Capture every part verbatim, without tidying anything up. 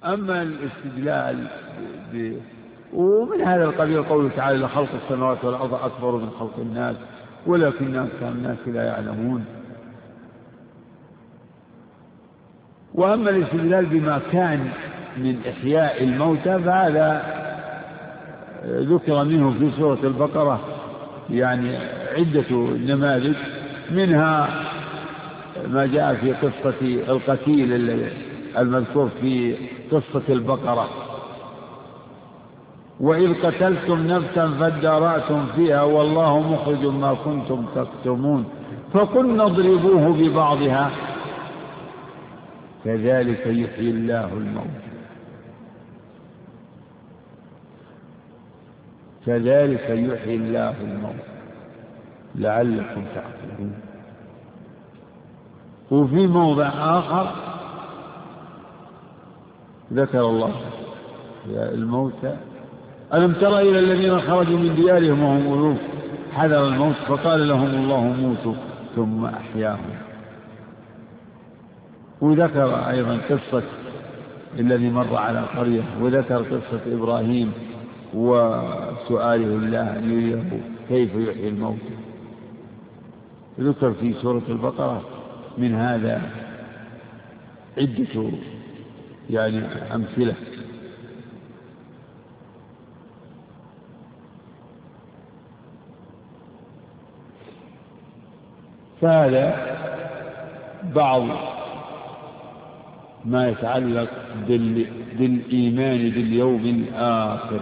أما الاستدلال ب... ومن هذا القبيل قوله تعالى لخلق السماوات والأرض أكبر من خلق الناس ولكن أكثر الناس لا يعلمون. وأما الاستدلال بما كان من إحياء الموتى فهذا ذكر منه في سورة البقرة يعني عدة نماذج، منها ما جاء في قصة القتيل المذكور في قصة البقرة: وإذ قتلتم نفسا فادارأتم فيها والله مخرج ما كنتم تكتمون فقلنا اضربوه ببعضها كذلك يحيي الله الموت كذلك يحيي الله الموت لعلكم تعقلون. وفي موضع آخر ذكر الله الموتى: ألم تر إلى الذين خرجوا من ديارهم وهم ألوف حذر الموت فقال لهم الله موتوا ثم أحياهم. وذكر أيضا قصة الذي مر على قرية، وذكر قصة إبراهيم وسؤاله الله أن يريه كيف يحيي الموت. ذكر في سورة البقرة من هذا عدة يعني أمثلة. فهذا بعض ما يتعلق بالإيمان باليوم الآخر.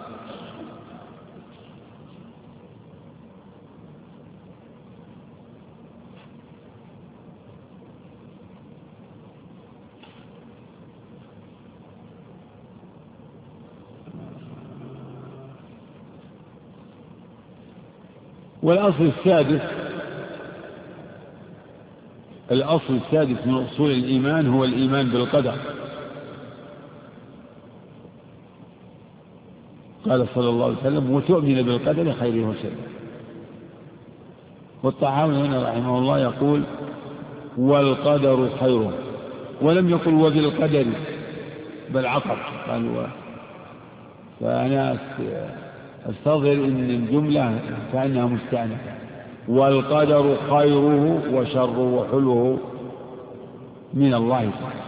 والأصل السادس الأصل السادس من أصول الإيمان هو الإيمان بالقدر. قال صلى الله عليه وسلم: وتؤمن بالقدر خيره وشره. والطحاوي هنا رحمه الله يقول: والقدر خيره، ولم يقل وبالقدر بل عطف قال. فأنا أستظهر إن الجملة كأنها مستأنفة: والقدر خيره وشره وحلوه من الله تعالى.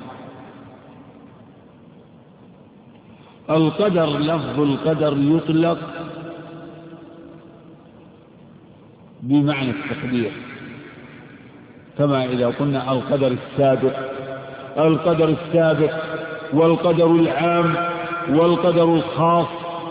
القدر لفظ القدر يطلق بمعنى التقدير، كما إذا قلنا القدر السابق القدر السابق والقدر العام والقدر الخاص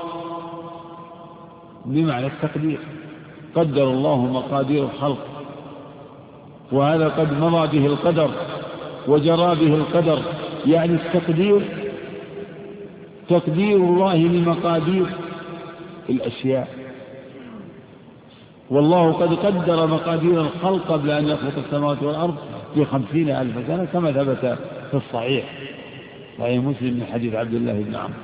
بمعنى التقدير. قدر الله مقادير الخلق، وهذا قد مضى به القدر وجرى به القدر، يعني التقدير تقدير الله لمقادير الأشياء. والله قد قدر مقادير الخلق قبل أن يخلق السماوات والأرض في خمسين ألف سنة، كما ثبت في الصحيح صحيح مسلم من حديث عبد الله بن عمرو.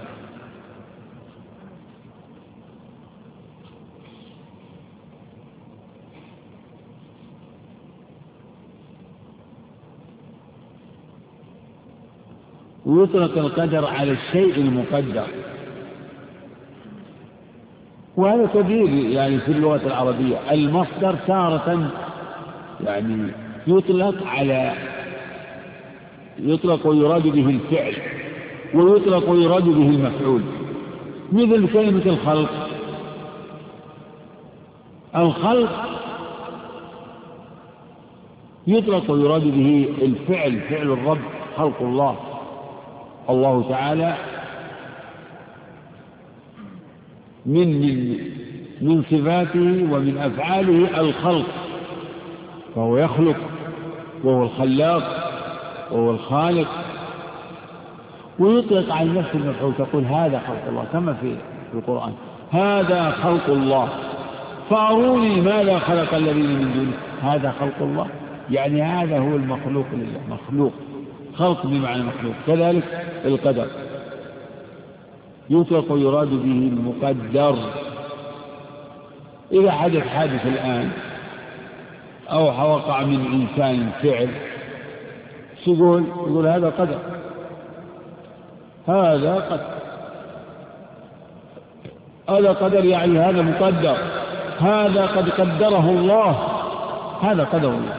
ويطلق القدر على الشيء المقدر، وهذا كبير يعني في اللغة العربية. المصدر تارة يعني يطلق على يطلق ويراد به الفعل، ويطلق ويراد به المفعول، مثل كلمة الخلق. الخلق يطلق ويراد به الفعل، فعل الرب، خلق الله. الله تعالى من من من صفاته ومن أفعاله الخلق، فهو يخلق وهو الخلاق وهو الخالق. ويطلق على نفس المفعول، تقول هذا خلق الله، كما في القرآن: هذا خلق الله فأروني ماذا خلق الذين من دونه. هذا خلق الله، يعني هذا هو المخلوق لله، مخلوق، خلق بمعنى مخلوق. كذلك القدر يطلق ويراد به المقدر. إذا حدث حادث الآن أو وقع من إنسان فعل، يقول يقول هذا قدر، هذا قدر، هذا قدر يعني هذا مقدر، هذا قد قدره الله، هذا قدر الله.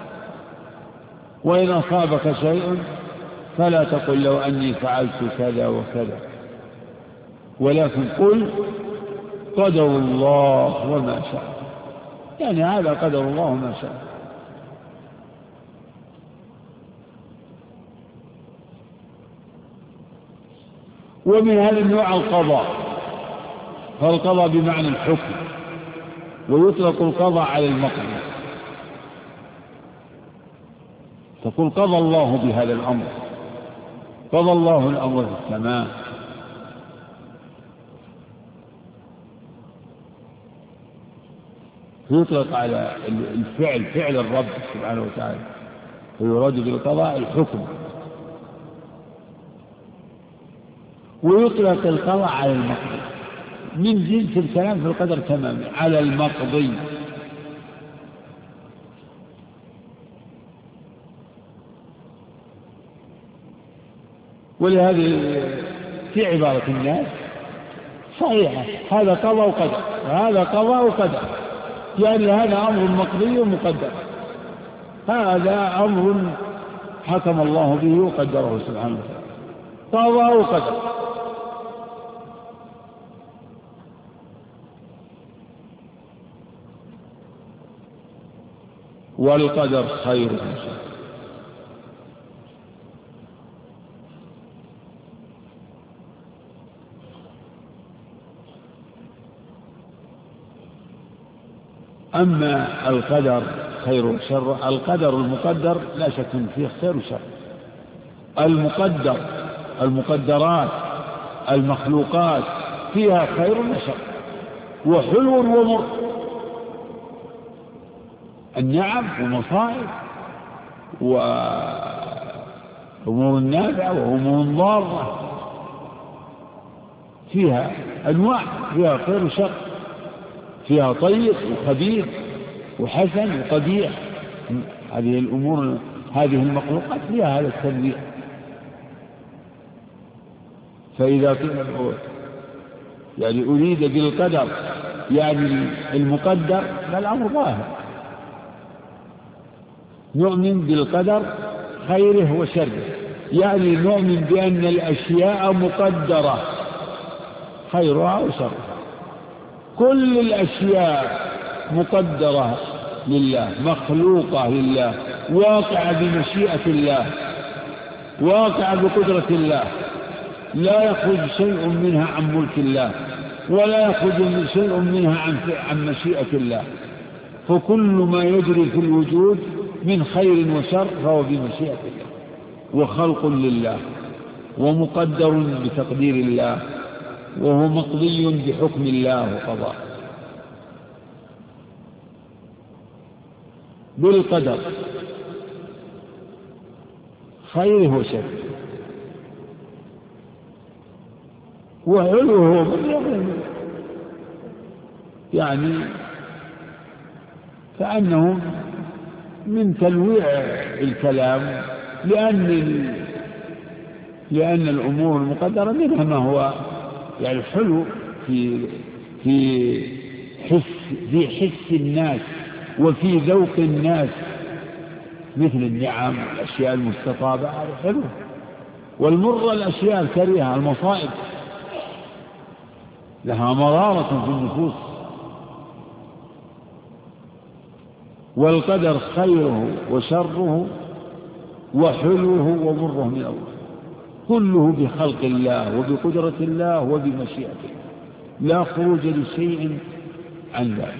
وإن أصابك شيء فلا تقل لو أني فعلت كذا وكذا، ولكن قل قدر الله وما شاء، يعني هذا قدر الله وما شاء. ومن هذا النوع القضاء، فالقضاء بمعنى الحكم، ويطلق القضاء على المقضي، تقول قضى الله بهذا الأمر، قضى الله الأمر في السماء. يطلق على الفعل فعل الرب سبحانه وتعالى، ويراد بالقضاء الحكم. ويطلق القضاء على المقضي، من جنس الكلام في القدر تماما، على المقضي. ولهذه في عبارة الناس صحيحة، هذا قضاء وقدر، هذا قضاء وقدر، يعني هذا أمر مقضي ومقدر، هذا أمر حكم الله به وقدره سبحانه وتعالى، قضاء وقدر. والقدر خير وشر. أما القدر خير وشر، القدر المقدر لا شك فيه خير وشر. المقدر المقدرات المخلوقات فيها خير وشر، وحلو ومر، النعم ومصائب وأمور نافعة وأمور ضارة، فيها أنواع، فيها خير وشر، فيها طيب وخبيث وحسن وقبيح. هذه الأمور، هذه المخلوقات فيها هذا التنويع. فإذا يعني أريد بالقدر يعني المقدر، فالأمر ظاهر، نؤمن بالقدر خيره وشره، يعني نؤمن بأن الأشياء مقدرة خيرها وشرها، كل الأشياء مقدرة لله، مخلوقة لله، واقعة بمشيئة الله، واقعة بقدرة الله، لا يخرج شيء منها عن ملك الله، ولا يخرج شيء منها عن عن مشيئة الله. فكل ما يجري في الوجود من خير وشر فهو بمشيئة الله، وخلق لله، ومقدر بتقدير الله، وهو مقضي بحكم الله وقضاء. بالقدر خيره وشره، وعلوه يعني كأنه من تلويع الكلام، لأن لأن الأمور المقدرة منها ما هو يعني حلو في في حس في حس الناس وفي ذوق الناس، مثل النعم والأشياء المستطابة، هذا حلو. والمر الأشياء الكريهة المصائب لها مرارة في النفوس. والقدر خيره وشره وحلوه ومره من الله، كله بخلق الله وبقدرة الله وبمشيئته، لا خروج لشيء عن ذلك.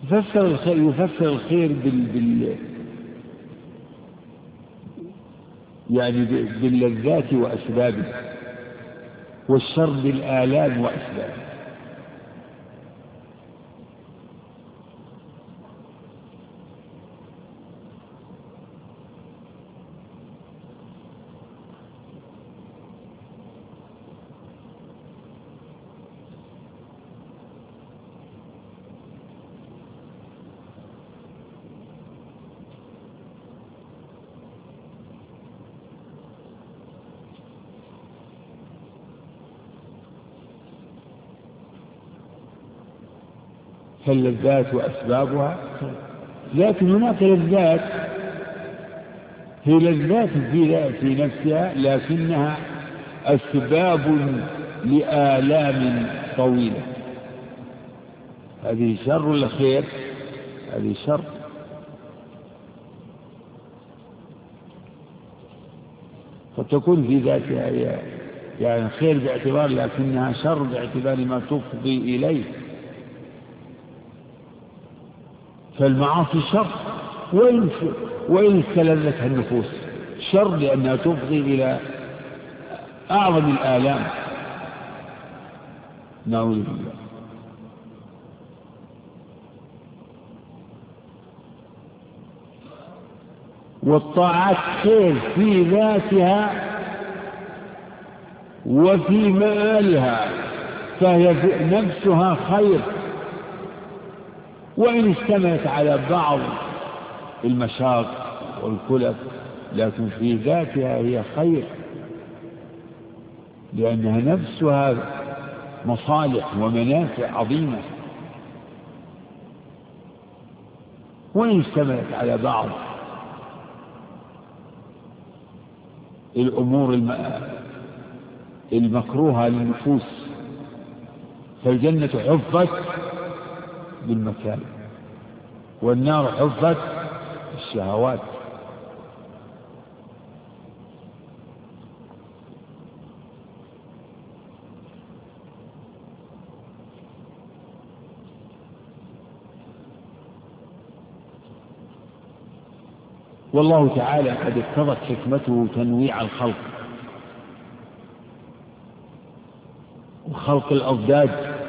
يفسر الخير, يفسر الخير بال, بال يعني باللذات وأسبابه، والشر بالآلام وأسبابه. فاللذات وأسبابها، لكن هناك لذات هي لذات في نفسها لكنها أسباب لآلام طويلة. هذه شر ولا خير؟ هذه شر. فتكون في ذاتها يعني خير باعتبار، لكنها شر باعتبار ما تفضي إليه. فالمعاصي شر وإن وإن استلذتها النفوس، شر لأنها تفضي إلى أعظم الآلام. نعوذ بالله. والطاعات خير في ذاتها وفي مآلها، فهي نفسها خير وإن اشتملت على بعض المشاق والكلف، لكن في ذاتها هي خير لأنها نفسها مصالح ومنافع عظيمة، وإن اشتملت على بعض الأمور المكروهة للنفوس. فالجنة حفت بالمكاره، والنار حفت بالشهوات. والله تعالى قد اقتضت حكمته تنويع الخلق وخلق الأضداد،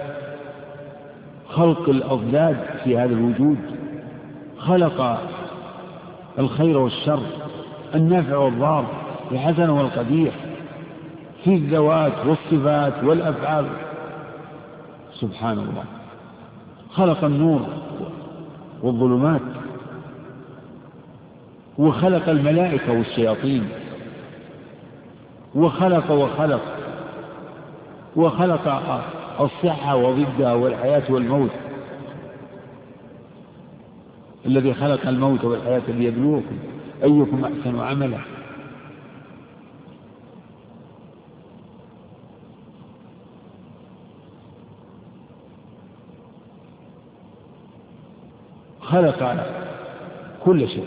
خلق الأضداد في هذا الوجود. خلق الخير والشر، النافع والضار، الحسن والقبيح، في الذوات والصفات والأفعال. سبحان الله. خلق النور والظلمات، وخلق الملائكة والشياطين، وخلق وخلق وخلق الصحة وضدها والحياة والموت. الذي خلق الموت والحياة ليبلوكم أيكم أحسن عملا. خلق كل شيء.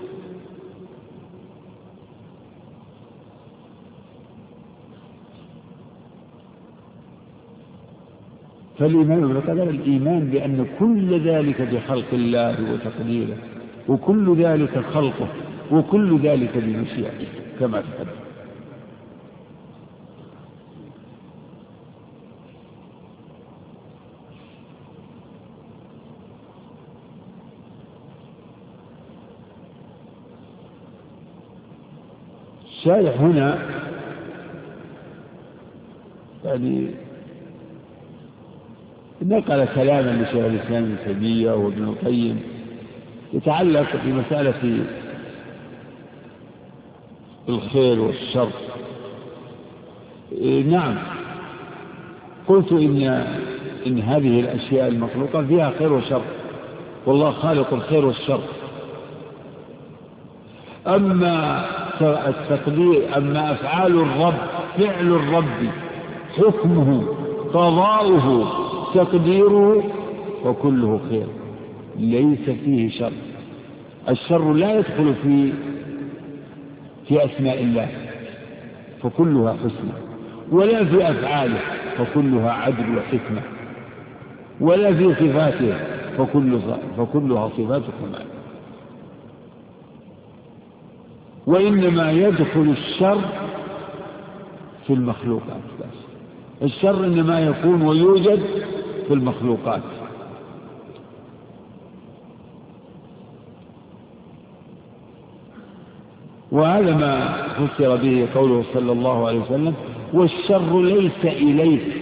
فالإيمان بالقدر الإيمان بأن كل ذلك بخلق الله وتقديره، وكل ذلك خلقه، وكل ذلك بمشيئته كما تقدم. الشارح هنا يعني نقل كلاما لشيخ الإسلام ابن تيمية وابن القيم يتعلق بمسألة الخير والشر. نعم، قلت إن إن هذه الأشياء المخلوقة فيها خير وشر، والله خالق الخير والشر. أما التقدير، أما أفعال الرب، فعل الرب، حكمه، قضاؤه، تقديره، وكله خير ليس فيه شر. الشر لا يدخل في في أسماء الله فكلها حسنى، ولا في أفعاله فكلها عدل وحكمة، ولا في صفاته فكل فكلها صفات كمال. وإنما يدخل الشر في المخلوقات بس، الشر إنما يكون ويوجد في المخلوقات. وهذا ما فسر به قوله صلى الله عليه وسلم: والشر ليس إليك.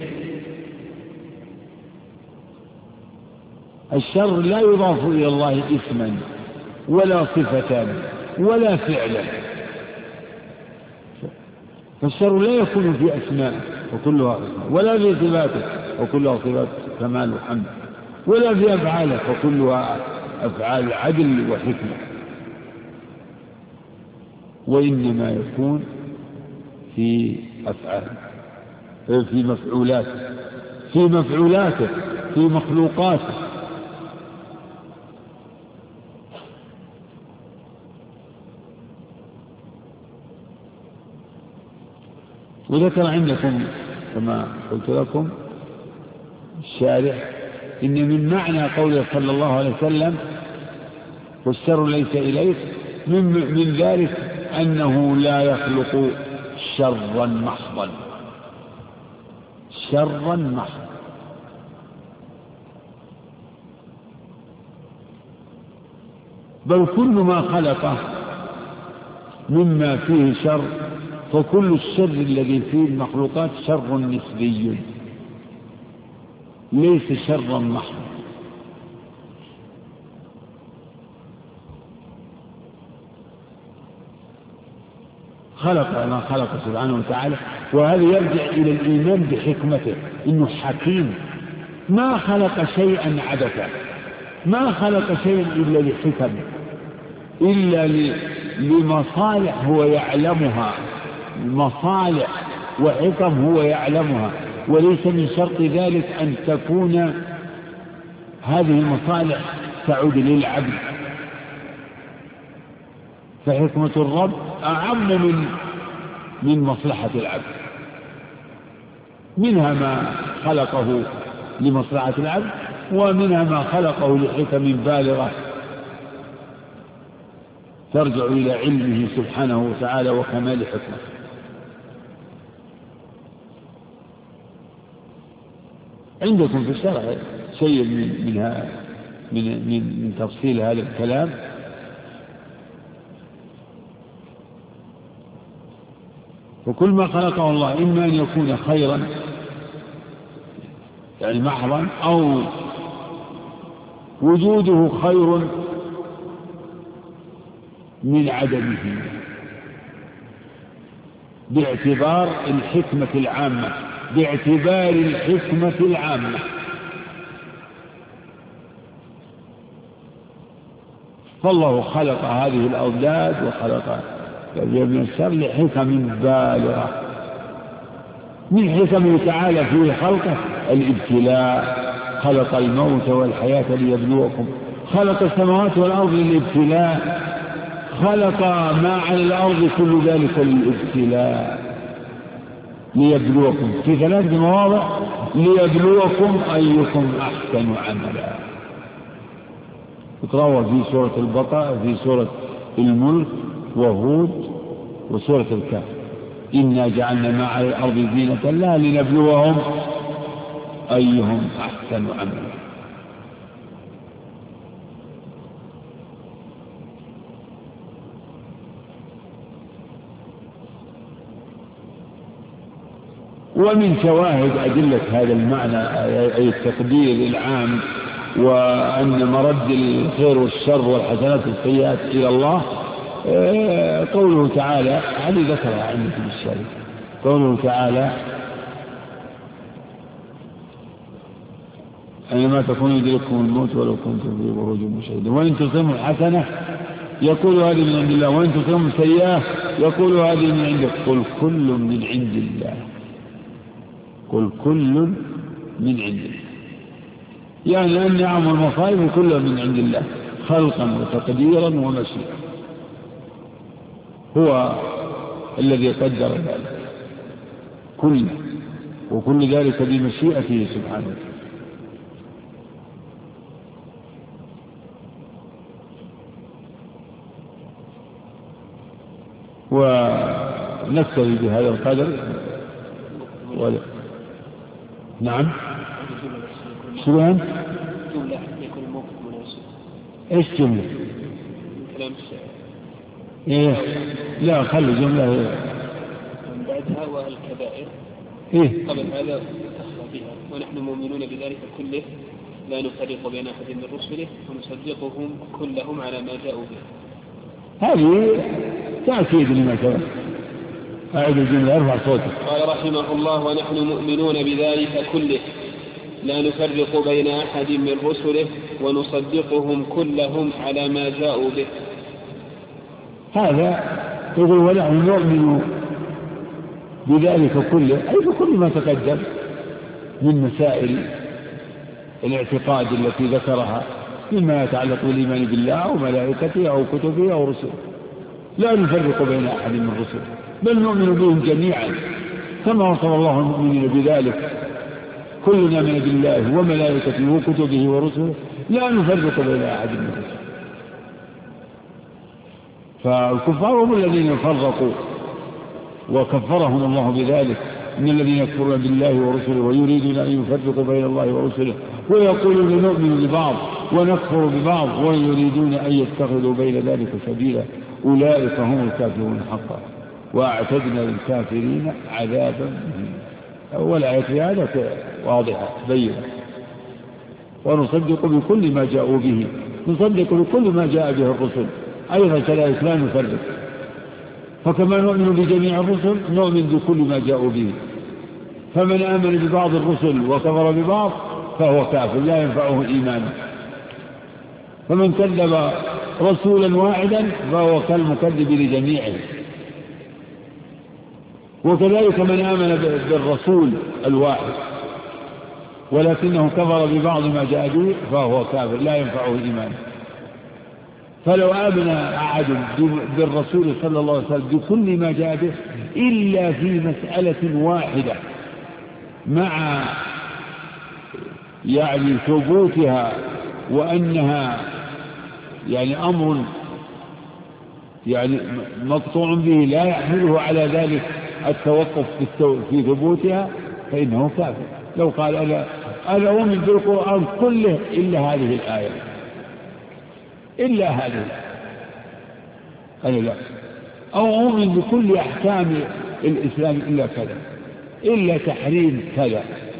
الشر لا يضاف إلى الله اسما ولا صفة ولا فعلا، فالشر لا يكون في أسماء وكلها أسماء، ولا في صفاته وكلها صفات كمال وحمد، ولا في أفعاله وكلها أفعال عدل وحكمة، وإنما يكون في أفعال في مفعولاته في مفعولاته في مخلوقاته. وذكر عندكم كما قلت لكم الشارح إن من معنى قوله صلى الله عليه وسلم: والشر ليس إليك، من, من ذلك أنه لا يخلق شرا محضا، شرا محضا. بل كل ما خلقه مما فيه شر، فكل الشر الذي فيه المخلوقات شر نسبي ليس شرا محضا. خلق ما خلق سبحانه وتعالى، وهذا يرجع إلى الإيمان بحكمته، إنه حكيم، ما خلق شيئا عبثا، ما خلق شيئا إلا لحكم، إلا لمصالح هو يعلمها، مصالح وحكم هو يعلمها، وليس من شرط ذلك أن تكون هذه المصالح تعود للعبد، فحكمة الرب أعم من من مصلحة العبد، منها ما خلقه لمصلحة العبد، ومنها ما خلقه لحكم بالغة ترجع إلى علمه سبحانه وتعالى وكمال حكمته. عندكم في الشرع شيء من منها من من من تفصيل هذا الكلام. وكل ما خلقه الله إما أن يكون خيرا يعني محضا، أو وجوده خير من عدمه باعتبار الحكمة العامة، باعتبار الحكمة العامة. فالله خلق هذه الأولاد وخلق من الشر لحكم بالغة، من حكمه تعالى في خلقه الابتلاء، خلق الموت والحياة ليبلوكم، خلق السماوات والأرض للابتلاء، خلق ما على الأرض كل ذلك للابتلاء ليبلوكم في ثلاث مواضع: ليبلوكم أيكم أحسن عملا. تقرأوا في سورة البقرة، في سورة الملك وهود وسورة الكهف: إنا جعلنا ما على الأرض زينة لها لنبلوهم أيهم أحسن عملا. ومن شواهد أدلة هذا المعنى أي التقدير العام، وأن مرد الخير والشر والحسنات والسيئات إلى الله، قوله تعالى، هذه ذكرها عندكم الشريف، قوله تعالى: أينما تكونوا يدرككم الموت ولو كنتم في بروج مشيدة، وإن تصبهم الحسنة يقول هذه من عند الله، وإن تصبهم السيئة يقول هذه من عندك. قل كل من عند الله، قل كل من عند الله، يعني النعم والمصائب كلها من عند الله، خلقا وتقديرا ومشيئة، هو الذي قدر ذلك كله، وكل ذلك بمشيئته سبحانه. ونكتفي بهذا القدر. ولا نعم شو أنت؟ جملة يكون الموقف مناسب. إيش جملة؟ كلام الشاعر. إيه لا خلي جملة من بعدها والكبائر. إيه قبل هذا تخفى بها ونحن مؤمنون بذلك كله لا نفرق بين أحد من رسله ونصدقهم كلهم على ما جاءوا به. هذه تأكيد لما سبق. أعيد الجملة أرفع صوتك. قال رحمه الله ونحن مؤمنون بذلك كله لا نفرق بين أحد من رسله ونصدقهم كلهم على ما جاءوا به. هذا يقول ونحن نؤمن بذلك كله أي بكل ما تقدم من مسائل الاعتقاد التي ذكرها مما يتعلق بالإيمان بالله أو ملائكته أو كتبه أو رسله لا نفرق بين أحد من رسله بل نؤمن بهم جميعا كما وصف الله المؤمنين بذلك كلنا من بالله وملائكته وكتبه ورسله لا نفرق بين أحد من رسله. فالكفار هم الذين فرقوا وكفرهم الله بذلك من الذين يكفرون بالله ورسله ويريدون أن يفرقوا بين الله ورسله ويقولون نؤمن ببعض ونكفر ببعض ويريدون أن يتخذوا بين ذلك سبيلا أولئك هم الكافرون حقا وأعتدنا للكافرين عذابا مهينا. والآية في هذا واضحة بينة. ونصدق بكل ما جاءوا به نصدق بكل ما جاء به الرسل أيضا كذلك لا نفرق. فكما نؤمن بجميع الرسل نؤمن بكل ما جاءوا به. فمن آمن ببعض الرسل وكفر ببعض فهو كافر لا ينفعه إيمانه. فمن كذب رسولا واحدا فهو كالمكذب لجميعه. وكذلك من آمن بالرسول الواحد ولكنه كفر ببعض ما جاء به فهو كافر لا ينفعه إيمانه. فلو آمن أحد بالرسول صلى الله عليه وسلم بكل ما جاء به إلا في مسألة واحدة مع يعني ثبوتها وأنها يعني أمر يعني مقطوع به لا يحمله على ذلك التوقف في ثبوتها فإنه كافر. لو قال أنا أنا أؤمن بالقرآن كله إلا هذه الآية إلا هذه أنا لا أو أؤمن بكل أحكام الإسلام إلا كذا إلا تحريم كذا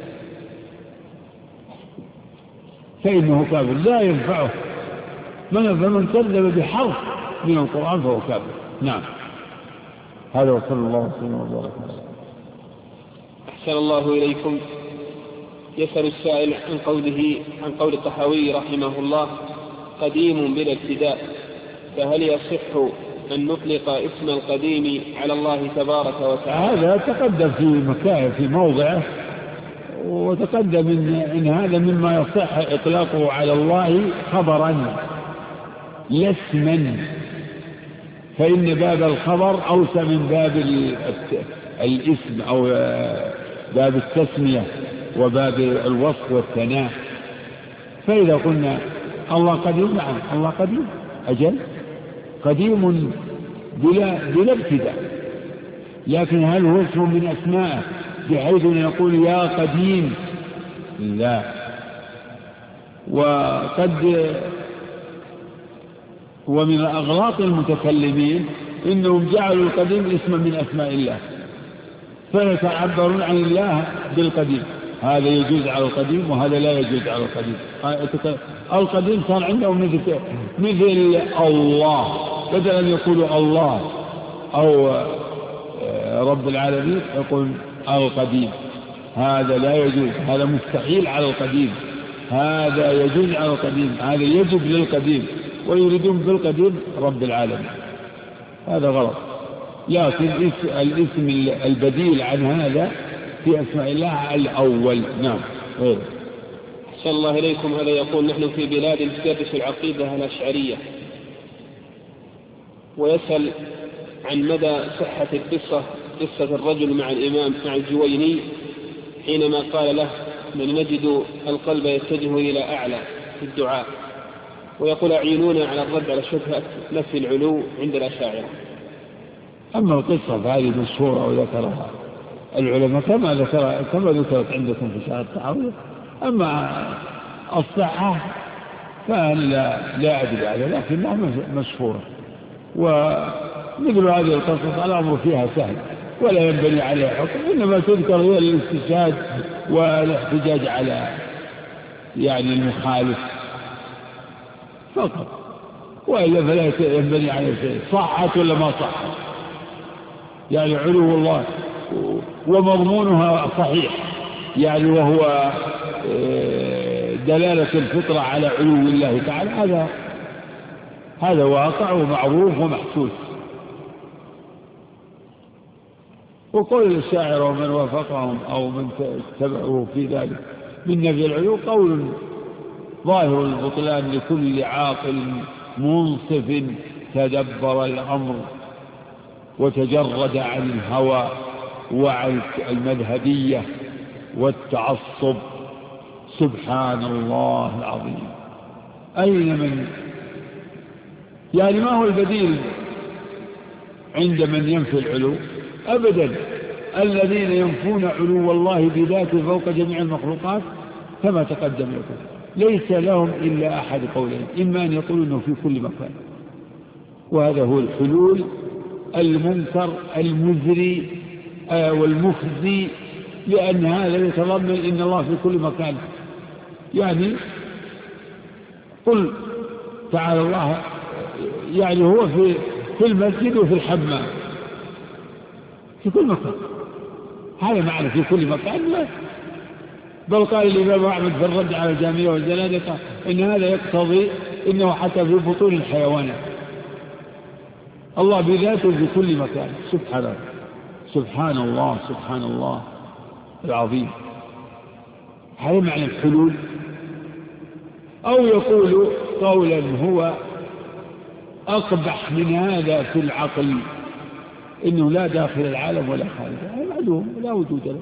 فإنه كافر لا ينفعه. من فمن كذب بحرف من القرآن فهو كافر. نعم هذا وصلى الله وسلم وبارك. أحسن الله إليكم. يسأل السائل عن قوله عن قول الطحاوي رحمه الله قديم بلا ابتداء فهل يصح أن نطلق اسم القديم على الله تبارك وتعالى؟ هذا تقدم في مكان في موضعه وتقدم إن, إن هذا مما يصح إطلاقه على الله خبرا لا اسما فإن باب الخبر أوسع من باب الاسم أو باب التسمية وباب الوصف والثناء. فإذا قلنا الله قديم نعم الله قديم أجل قديم بلا, بلا ابتداء لكن هل هو اسم من أسمائه بحيث يقول يا قديم لا. وقد ومن أغلاط المتكلمين إنهم جعلوا القديم اسما من أسماء الله فيتعبرون عن الله بالقديم. هذا يجوز على القديم وهذا لا يجوز على القديم. القديم صار عندهم مثل, مثل الله بدل أن يقولوا الله أو رب العالمين يقول القديم. هذا لا يجوز هذا مستحيل على القديم. هذا يجوز على القديم هذا يجب للقديم ويريدون بالقديم رب العالمين. هذا غلط. لكن الاسم البديل عن هذا في أسماء الله الأول. نعم غير. أحسن الله إليكم. هذا يقول نحن في بلاد تدرس العقيدة الأشعرية ويسأل عن مدى صحة القصة قصة الرجل مع الإمام مع الجويني حينما قال له من نجد القلب يتجه إلى أعلى في الدعاء ويقول أعينونا على الرد على شبهة نفي العلو عند الأشاعرة. أما القصة فهذه مشهورة وذكرها العلماء كما ذكر كما ذكرت عندكم في شهر التعاوية. أما الصحة فلا لا أدري عليه، لكنها مشهورة. ومثل هذه القصص الأمر فيها سهل ولا ينبني عليه حكم، إنما تذكر هي الاستشهاد والاحتجاج على يعني المخالف فقط، وإلا فلا ينبني عليه شيء. صحت ولا ما صحت، يعني علو الله ومضمونها صحيح، يعني وهو دلالة الفطرة على علو الله تعالى، هذا هذا واقع ومعروف ومحسوس. وقول الشاعر ومن وافقهم أو من تبعه في ذلك من نفي العلو قول ظاهر البطلان لكل عاقل منصف تدبر الأمر وتجرد عن الهوى وعن المذهبية والتعصب. سبحان الله العظيم. أين من يعني ما هو البديل عند من ينفي العلو؟ أبدا. الذين ينفون علو الله بذاته فوق جميع المخلوقات كما تقدم لكم ليس لهم إلا أحد قولين، إما أن يقولوا أنه في كل مكان، وهذا هو الحلول المنكر المزري والمخزي، لأن هذا يتضمن إن الله في كل مكان. يعني قل تعالى الله، يعني هو في في المسجد وفي الحمام في كل مكان، هذا معنى في كل مكان. لا، بل قال الإمام أحمد في الرد على الجهمية والزنادقة إن هذا يقتضي إنه حتى في بطون الحيوانات الله بذاته في كل مكان. سبحان الله سبحان الله سبحان الله العظيم. هذا معنى الحلول. أو يقول قولا هو أقبح من هذا في العقل، إنه لا داخل العالم ولا خارجه، هذا معلوم لا وجود له.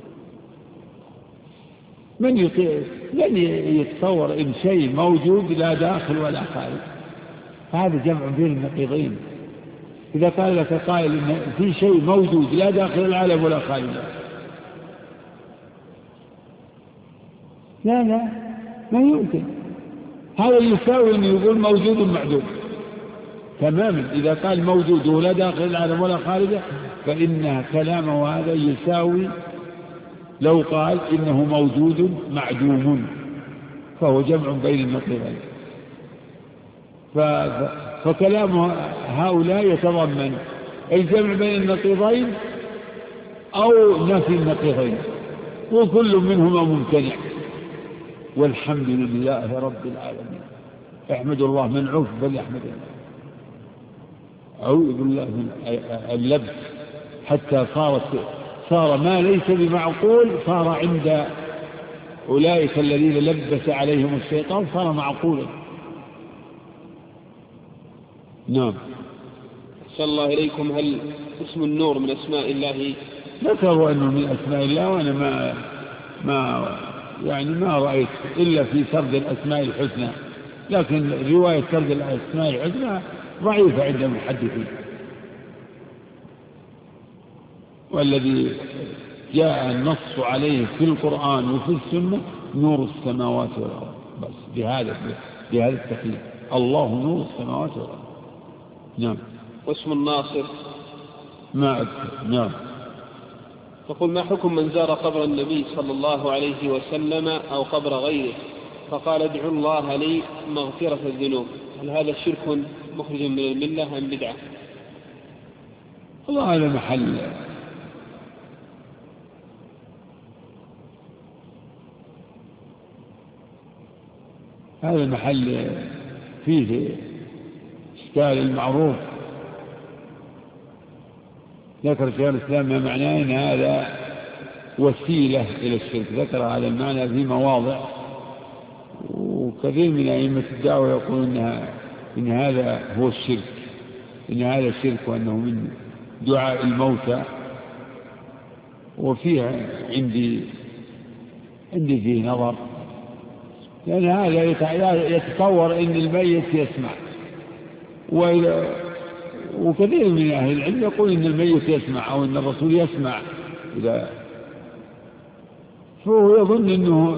من لن يتصور إن شيء موجود لا داخل ولا خارج، هذا جمع بين النقيضين. إذا قال لك قائل إن في شيء موجود لا داخل العالم ولا خارجه، لا لا ما يمكن. هذا يساوي أن يقول موجود معدوم تماما. إذا قال موجود ولا داخل العالم ولا خارجه فإن كلامه هذا يساوي لو قال إنه موجود معدوم، فهو جمع بين النقيضين. فكلام هؤلاء يتضمن الجمع بين النقيضين أو نفي النقيضين، وكل منهما ممتنع. والحمد لله رب العالمين. احمد الله من عوف بل يحمد الله. أعوذ بالله من اللبس، حتى صارت صار ما ليس بمعقول صار عند أولئك الذين لبس عليهم الشيطان صار معقولا. نعم. أحسن الله إليكم. هل اسم النور من أسماء الله؟ ذكروا أنه من أسماء الله، وأنا ما ما يعني ما رأيت إلا في سرد الأسماء الحسنى، لكن رواية سرد الأسماء الحسنى ضعيفة عند المحدثين. والذي جاء النص عليه في القرآن وفي السنة نور السماوات والأرض، بس بهذا بهذا التقييد، الله نور السماوات والأرض. نعم. واسم الناصر ما أذكر. نعم. تقول ما حكم من زار قبر النبي صلى الله عليه وسلم أو قبر غيره فقال ادعوا الله لي مغفرة الذنوب، هل هذا شرك مخرج من الملة أم بدعة؟ الله هذا محل هذا المحل فيه إشكال المعروف. ذكر شيخ الإسلام ما معناه إن هذا وسيلة إلى الشرك، ذكر هذا المعنى في مواضع، وكثير من أئمة الدعوة يقولون إنها إن هذا هو الشرك، إن هذا الشرك وأنه من دعاء الموتى. وفيها عندي عندي فيه نظر، لأن هذا يتصور إن الميت يسمع، وكثير من أهل العلم يقول إن الميت يسمع أو إن الرسول يسمع إذا، فهو يظن إنه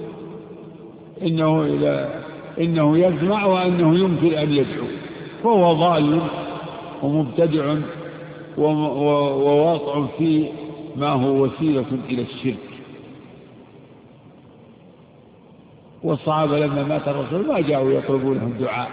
إنه إذا إنه يسمع وأنه يمكن أن يدعو، فهو ضال ومبتدع وواقع في ما هو وسيلة إلى الشرك. والصحابة لما مات الرسول ما جاءوا يطلبونه الدعاء.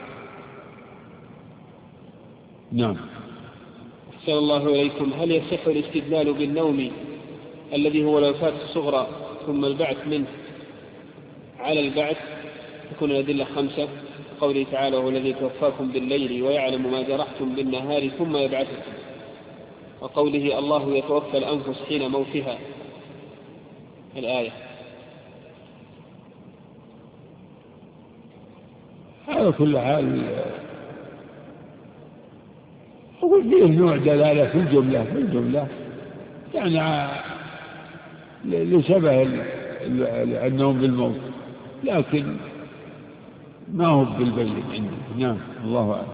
نعم. أحسن الله إليكم. هل يصح الاستدلال بالنوم الذي هو الوفاة الصغرى ثم البعث منه على البعث؟ تكون الأدلة خمسة، قوله تعالى: هو الذي توفاكم بالليل ويعلم ما جرحتم بالنهار ثم يبعثكم، وقوله: الله يتوفى الأنفس حين موتها، الآية. على كل حال أقول فيه نوع دلالة في الجملة في الجملة يعني لشبه النوم بالموت، لكن ما هو بالبين عندي. نعم، الله أعلم.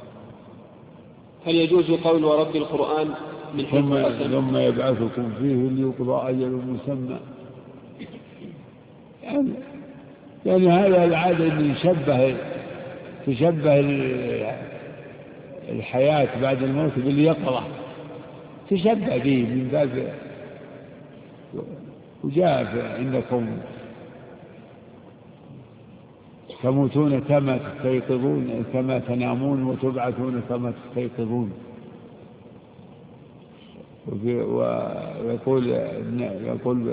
هل يجوز قول ورب القرآن من حيث القسم؟ ثم يبعثكم فيه ليقضى أجل مسمى، يعني, يعني هذا العادة أن يشبه تشبه الحياة بعد الموت باليقظة، تشبه به من باب. وجاء عندكم تموتون كما تستيقظون كما تنامون وتبعثون كما تستيقظون. ويقول يقول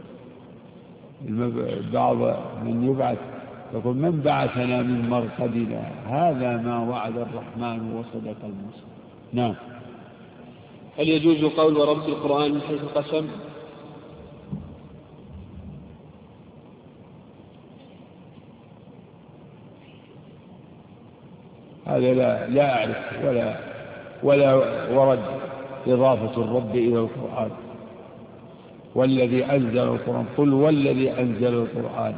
بعض من يبعث يقول: من بعثنا من مرقدنا هذا ما وعد الرحمن وصدق المرسلون. نعم. هل يجوز قول ورب القرآن من حيث القسم؟ هذا لا لا أعرف ولا ولا ورد إضافة الرب إلى القرآن. والذي أنزل القرآن، قل والذي أنزل القرآن.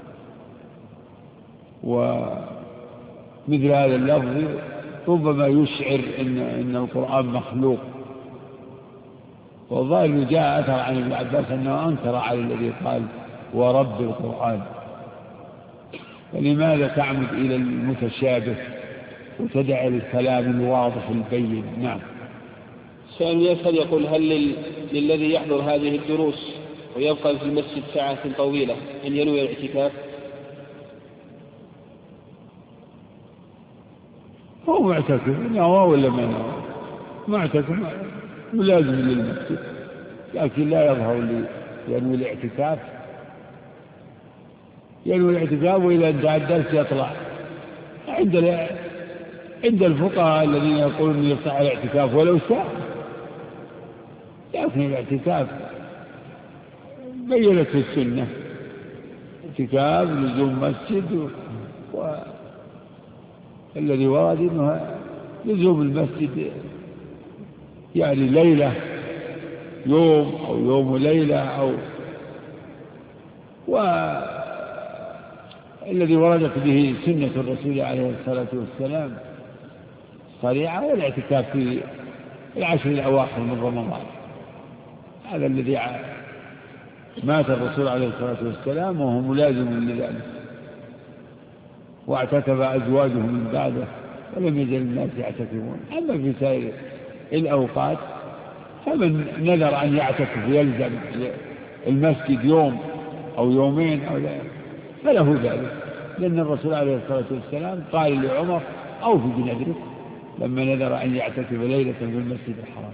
ومثل هذا اللفظ ربما يشعر إن إن القرآن مخلوق. والظاهر جاء أثر عن ابن عباس أنه أنكر على الذي قال ورب القرآن. فلماذا تعمد إلى المتشابه وتدع الكلام الواضح البين؟ نعم. سؤال يسأل يقول: هل لل... للذي يحضر هذه الدروس ويبقى في المسجد ساعات طويلة أن ينوي الاعتكاف؟ هو معتكف نوى ولا ما نوى؟ معتكف ملازم للمسجد، لكن لا يظهر لي ينوي الاعتكاف. ينوي الاعتكاف وإذا انتهى الدرس يطلع. عند عند الفقهاء الذين يقولون يصح الاعتكاف ولو ساعة، لكن الاعتكاف بينت السنة، اعتكاف لزوم مسجد، والذي ورد انه لزوم المسجد يعني ليلة يوم أو يوم ليلة، أو والذي وردت به سنة الرسول عليه الصلاة والسلام صريعة والاعتكاف في العشر الأواخر من رمضان. هذا الذي مات الرسول عليه الصلاة والسلام وهو ملازم لذلك، واعتكف أزواجه من بعده ولم يزل الناس يعتكفون. أما في سائر الأوقات فمن نذر أن يعتكف يلزم المسجد يوم أو يومين أو لا فله ذلك، لأن الرسول عليه الصلاة والسلام قال لعمر: أوف بنذرك، لما نذر أن يعتكف ليلة في المسجد الحرام.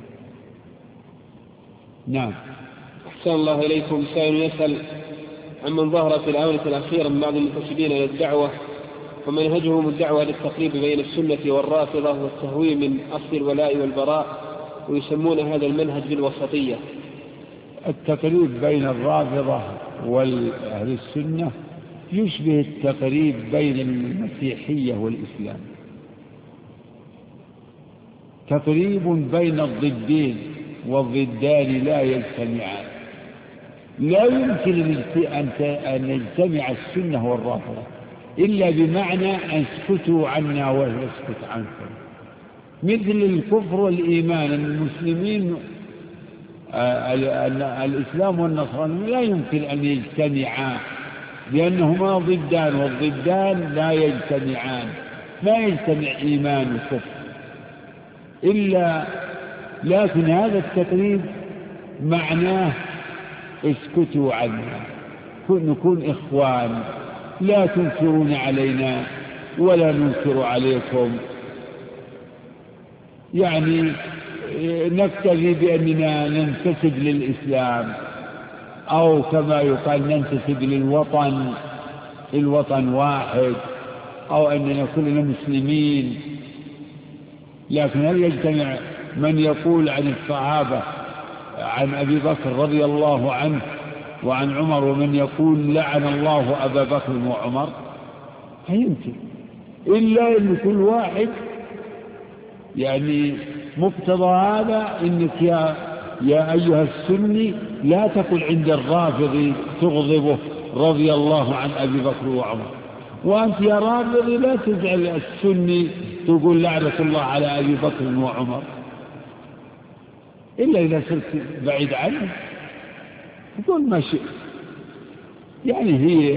نعم. أحسن الله إليكم. سائل يسأل عمن ظهر في الآونة الأخيرة من بعض المنتسبين إلى الدعوة ومنهجهم الدعوة للتقريب بين السنة والرافضة والتهويل من أصل الولاء والبراء، ويسمون هذا المنهج بالوسطية. التقريب بين الرافضة والأهل السنة يشبه التقريب بين المسيحية والإسلام، تقريب بين الضدين والضدان لا يجتمعان. لا يمكن أن يجتمع السنة والرافضة إلا بمعنى أن اسكتوا عنا ونسكت عنكم، مثل الكفر والإيمان. المسلمين الإسلام والنصرانية لا يمكن أن يجتمعا لأنهما ضدان، والضدان لا يجتمعان، لا يجتمع إيمان وكفر إلا. لكن هذا التقريب معناه اسكتوا عنا، نكون إخوان، لا تنكرون علينا ولا ننكر عليكم، يعني نكتفي بأننا ننتسب للإسلام، أو كما يقال ننتسب للوطن، الوطن واحد، أو أننا كلنا مسلمين. لكن هل يجتمع من يقول عن الصحابة، عن أبي بكر رضي الله عنه وعن عمر، ومن يقول لعن الله أبا بكر وعمر؟ لا يمكن، إلا أن كل واحد يعني مقتضى هذا إنك يا, يا أيها السني لا تقل عند الرافضي تغضبه رضي الله عن أبي بكر وعمر، وأنت يا رافضي لا تجعل السني تقول لعنة الله على أبي بكر وعمر، إلا إذا صرت بعيد عنه تقول ما شئت. يعني هي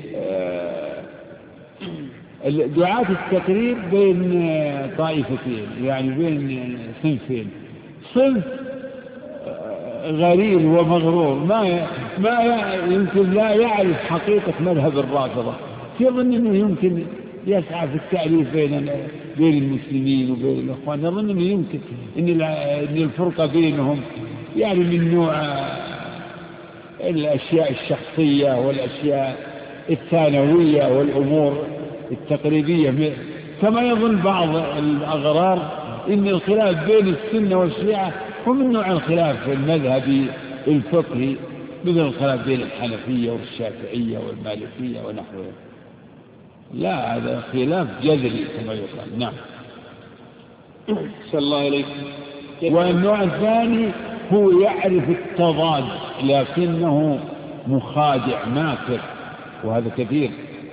دعاة التقريب بين طائفتين، يعني بين صنفين، صنف غرير ومغرور ما ما يمكن لا يعرف حقيقة مذهب الرافضة، يظن أنه يمكن يسعى في التأليف بين بين المسلمين وبين الإخوان، يظن أنه يمكن أن الفرقة بينهم يعني من نوع الأشياء الشخصية والأشياء الثانوية والأمور التقريبية، كما يظن بعض الأغرار إن الخلاف بين السنة والشيعة هو من نوع الخلاف المذهبي الفقهي، مثل الخلاف بين الحنفية والشافعية والمالكية ونحوها. لا، هذا خلاف جذري كما يقال. نعم. صلى الله عليه. والنوع الثاني هو يعرف التضاد لكنه مخادع ماكر، وهذا كثير.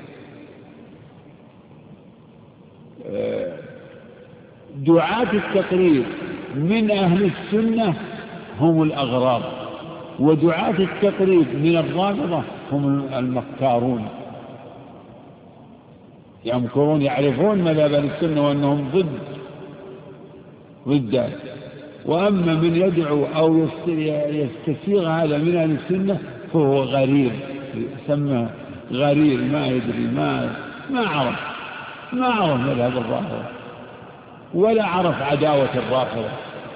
دعاة التقريب من أهل السنة هم الأغرار، ودعاة التقريب من الرافضة هم المكارون، يمكرون، يعرفون مذهب السنة وأنهم ضد ضد. وأما من يدعو أو يستسيغ هذا من أهل السنة فهو غرير، يسمى غرير، ما يدري، ما ما عرف ما عرف مذهب الرافضة ولا عرف عداوة الرافضة.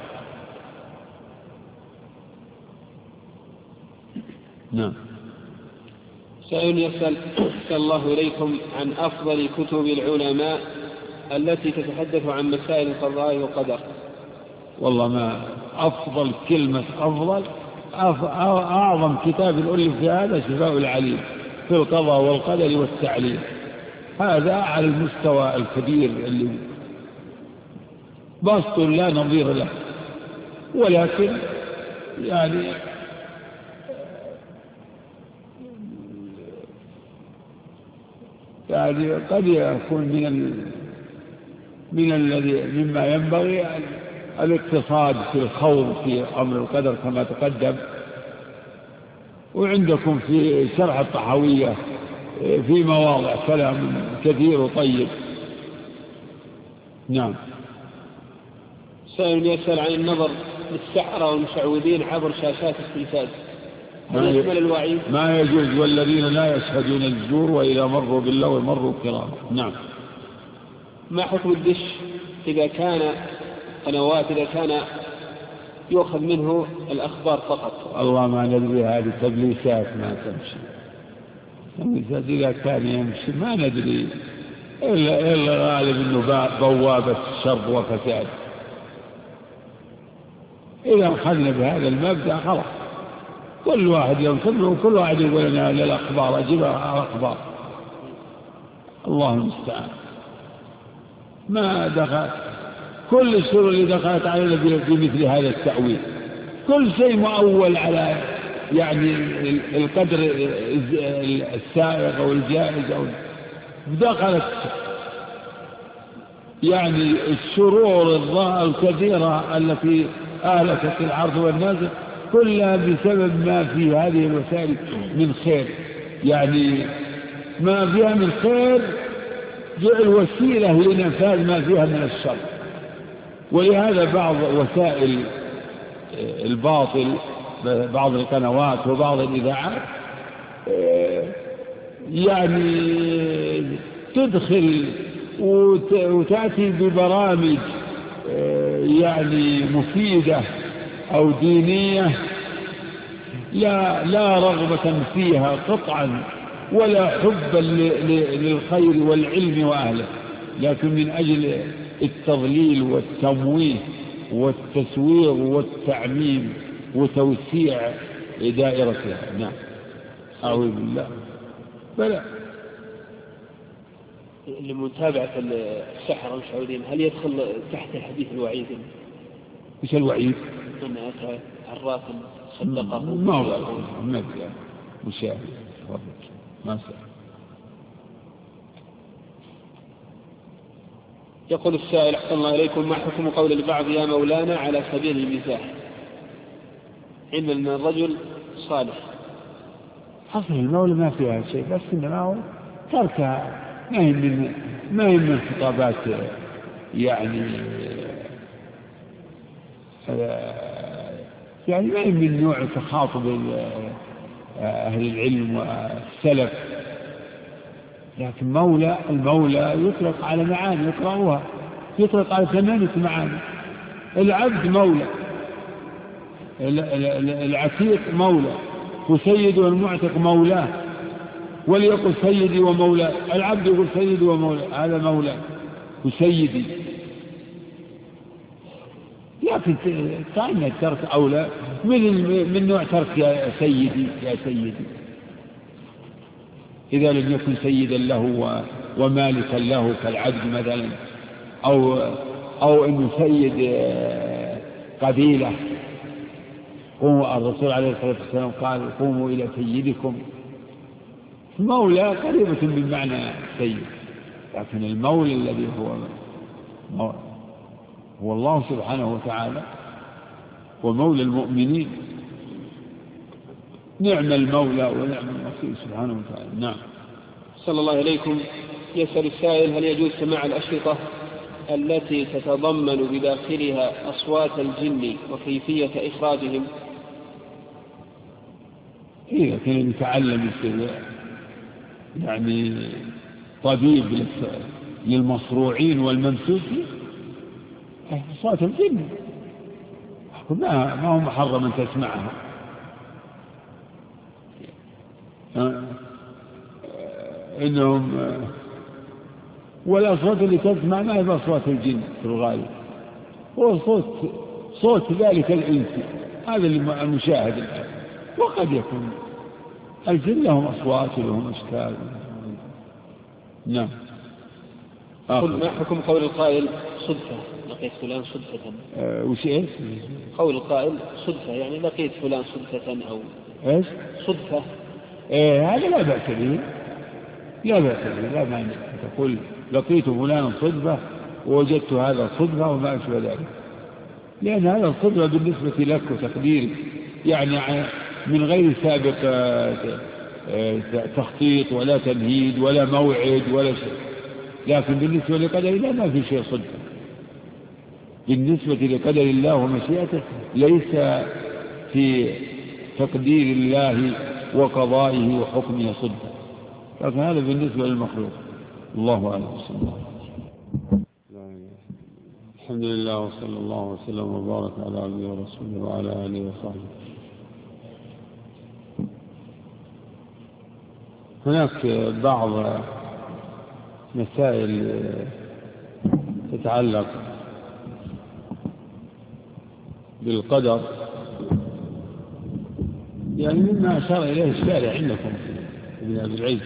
نعم. سائل يسأل صلى الله إليكم عن أفضل كتب العلماء التي تتحدث عن مسائل القضاء والقدر. والله ما أفضل كلمة أفضل، أعظم كتاب الألف في هذا شفاء العليل في القضاء والقدر والتعليل، هذا على المستوى الكبير اللي بسط لا نظير له. ولكن يعني يعني قد يكون من ال... من الذي مما ينبغي الاقتصاد في الخوض في أمر القدر كما تقدم. وعندكم في شرح الطحاوية في مواضع كلام كثير وطيب. نعم. سائل يسأل عن النظر للسحرة والمشعوذين عبر شاشات التلفاز، هل يشمل الوعيد؟ ما يجوز، والذين لا يشهدون الزور وإذا مروا باللغو مروا كراما. نعم. ما حكم الدش إذا كان قنوات إذا كان يؤخذ منه الأخبار فقط؟ الله ما ندري، هذه تبليسات ما تمشي. تبليسات إذا كان يمشي ما ندري، إلا إلا غالب إنه بوابة شر وفساد. إذا أخذنا بهذا المبدأ خلاص، كل واحد ينصبه وكل واحد يقول لنا للأخبار أجيبها أخبار. الله المستعان. ما دخل كل الشرور اللي دخلت علينا بمثل هذا التأويل، كل شيء مؤول على يعني القدر السائغ أو الجائز أو دخلت يعني الشرور الكثيرة التي أهلكت العرض والنازل كلها بسبب ما في هذه الوسائل من خير، يعني ما فيها من خير جعل وسيلة لنفاذ ما فيها من الشر. ولهذا بعض وسائل الباطل، بعض القنوات وبعض الإذاعات يعني تدخل وتأتي ببرامج يعني مفيدة أو دينية لا لا رغبة فيها قطعا ولا حبا للخير والعلم وأهله، لكن من أجل التضليل والتمويه والتسوير والتعميم وتوسيع دائرتها. نعم، أعوذ بالله. فلا لمتابعة السحرة المشعوذين هل يدخل تحت حديث الوعيد؟ إيش الوعيد؟ من أتى عرافا صدقه ما هو ما في مشاهد ما سأل. يقول السائل أحسن الله إليكم: ما حكم قول البعض يا مولانا على سبيل المزاح علما أن الرجل صالح؟ حصل المولى ما فيها شيء، بس إنما هو تركها، ما هي من ما هي من خطابات يعني يعني ما هي من نوع تخاطب أهل العلم والسلف، لكن مولى المولى يطلق على معاني يقرأوها، يطلق على ثمانية معاني. العبد مولى، العتيق مولى، وسيد والمعتق مولاه، وليقل سيدي ومولاه. العبد يقول سيدي ومولاه، هذا مولاه وسيدي. لكن كان الترك أولى من من نوع ترك يا سيدي يا سيدي، إذا لم يكن سيدا له ومالكا له كالعبد مثلا، أو أو إنه سيد قبيلة. قوموا، الرسول عليه الصلاة والسلام قال: قوموا إلى سيدكم. المولى قريبة من معنى سيد، لكن المولى الذي هو هو الله سبحانه وتعالى ومولى المؤمنين. نعم المولى ونعم النصير سبحانه وتعالى. نعم. صلى الله إليكم. يسأل السائل: هل يجوز سماع الأشرطة التي تتضمن بداخلها أصوات الجن وكيفية إخراجهم؟ إيه، كان يتعلم يعني طبيب للمصروعين والممسوكين أصوات الجن، ما ما هو محرم أن تسمعها. إنهم والأصوات اللي تسمع ما هي أصوات الجن في الغالب، هو صوت صوت ذلك الإنس، هذا المشاهد الآن. وقد يكون الجن لهم أصوات ولهم أشكال. نعم. قل ما حكم قول القائل صدفة لقيت فلان صدفة؟ أه وش إيه؟ قول القائل صدفة يعني لقيت فلان صدفة أو إيش؟ صدفة. إيه، هذا لا بأس به، لا بأس به، لا مانع تقول لقيت فلانا صدفة ووجدت هذا صدفة وما أشبه ذلك، لأن هذا الصدفة بالنسبة لك وتقديرك يعني من غير سابق تخطيط ولا تمهيد ولا موعد ولا شيء. لكن بالنسبة لقدر الله ما في شيء صدفة، بالنسبة لقدر الله ومشيئته ليس في تقدير الله وقضائه وحكمه صدفة، لكن هذا بالنسبة للمخلوق. الله أعلم. الحمد لله وصلى الله وسلم وبارك على عبده ورسوله وعلى آله وصحبه. هناك بعض مسائل تتعلق بالقدر، يعني مما أشار إليه الشارع عندكم ابن أبي العز،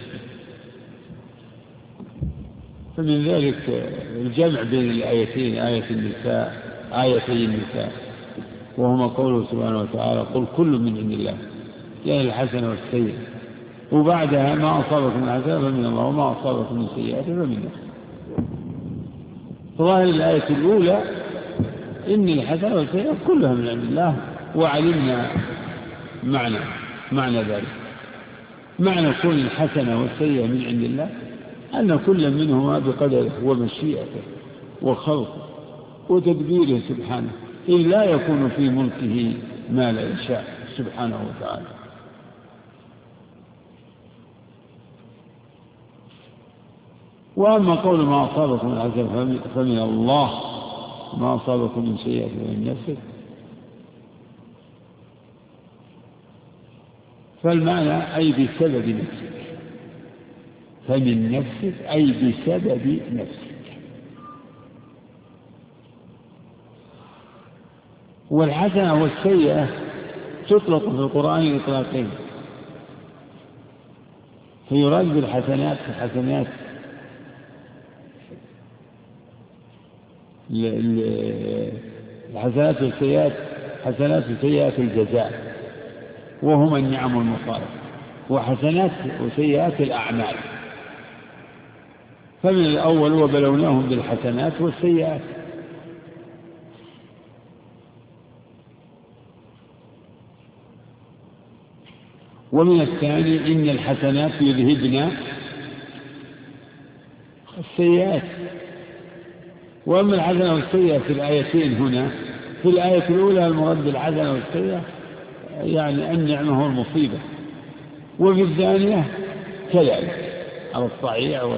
فمن ذلك الجمع بين الآيتين، آية النساء آيتي النساء، وهما قوله سبحانه وتعالى: قل كل من عند الله يعني الحسنة والسيئة، وبعدها ما أصابكم من حسنة فمن الله وما أصابكم من سيئة فمن نفسه. ظاهر الآية الأولى إن الحسنة والسيئة كلها من عند الله، وعلمنا معنى معنى ذلك. معنى كون الحسنة والسيئة من عند الله أن كل منهما بقدره ومشيئته وخلقه وتدبيره سبحانه، إن لا يكون في ملكه ما لا يشاء سبحانه وتعالى. وأما قول ما أصابكم من حسنة فمن الله، ما أصابكم من سيئة فمن نفسك، فالمعنى أي بسبب نفسك، فمن نفسك أي بسبب نفسك. والحسنة والسيئة تطلق في القرآن إطلاقين، فيراد بالحسنات الحسنات الحسنات والسيئات، حسنات وسيئات الجزاء وهما النعم والمصالح، وحسنات وسيئات الأعمال. فمن الأول وبلوناهم بالحسنات والسيئات، ومن الثاني إن الحسنات يذهبن السيئات. وأما الحسنة والسيئة في الآيتين هنا، في الآية الأولى المراد بالحسنة والسيئة يعني النعمة والمصيبة، وفي الثانية كذلك على الصحيح وال...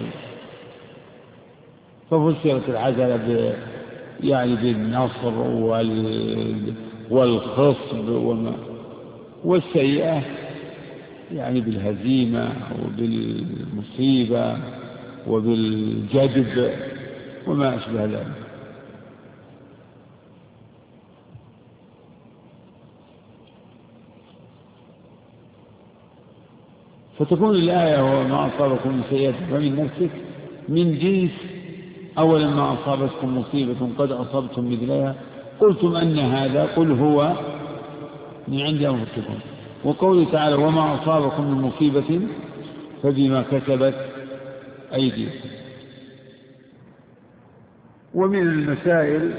ففسرت الحسنة ب... يعني بالنصر وال... والخصب وما، والسيئة يعني بالهزيمة وبالمصيبة وبالجدب وما أشبه ذلك. فتكون الآية وما أصابكم من سيئة فمن نفسك من جنس أولا ما أصابتكم مصيبة قد أصبتم مثلها قلتم أن هذا، قل هو من عند أنفسكم. وقوله تعالى وما أصابكم من مصيبة فبما كسبت أيديكم. ومن المسائل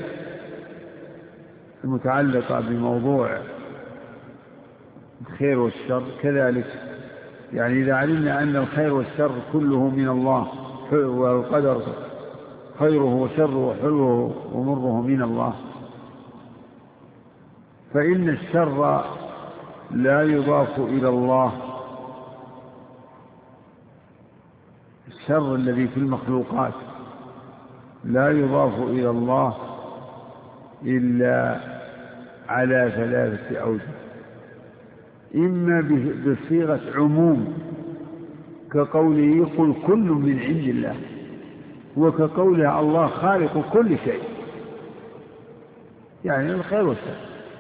المتعلقة بموضوع الخير والشر كذلك، يعني إذا علمنا أن الخير والشر كله من الله، والقدر خيره وشره وحلوه ومره من الله، فإن الشر لا يضاف إلى الله. الشر الذي في المخلوقات لا يضاف إلى الله إلا على ثلاثة أوجه: إما بصيغة عموم كقوله قل كل من عند الله، وكقوله الله خالق كل شيء، يعني الخير والشر.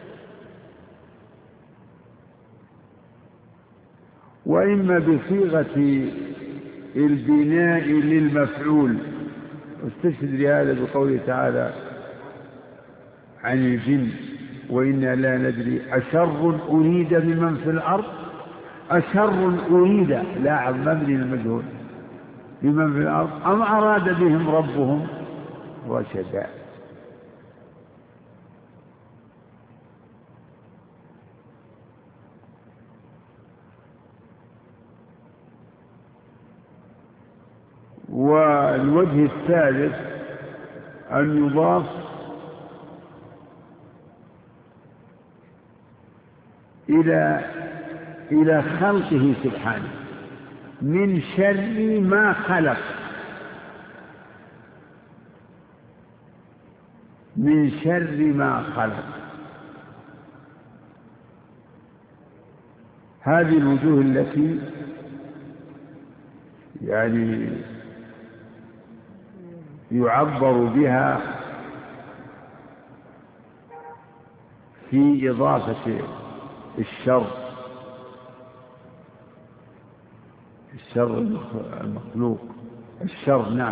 وإما بصيغة البناء للمفعول، واستشهد لهذا بقوله تعالى عن الجن وإنا لا ندري أشر أريد بمن في الأرض، أشر أريد لا مبني المجهول بمن في الأرض أم أراد بهم ربهم رشدا. والوجه الثالث أن يضاف إلى إلى خلقه سبحانه من شر ما خلق، من شر ما خلق. هذه الوجوه التي يعني يعبر بها في إضافة الشر الشر المخلوق الشر نعم.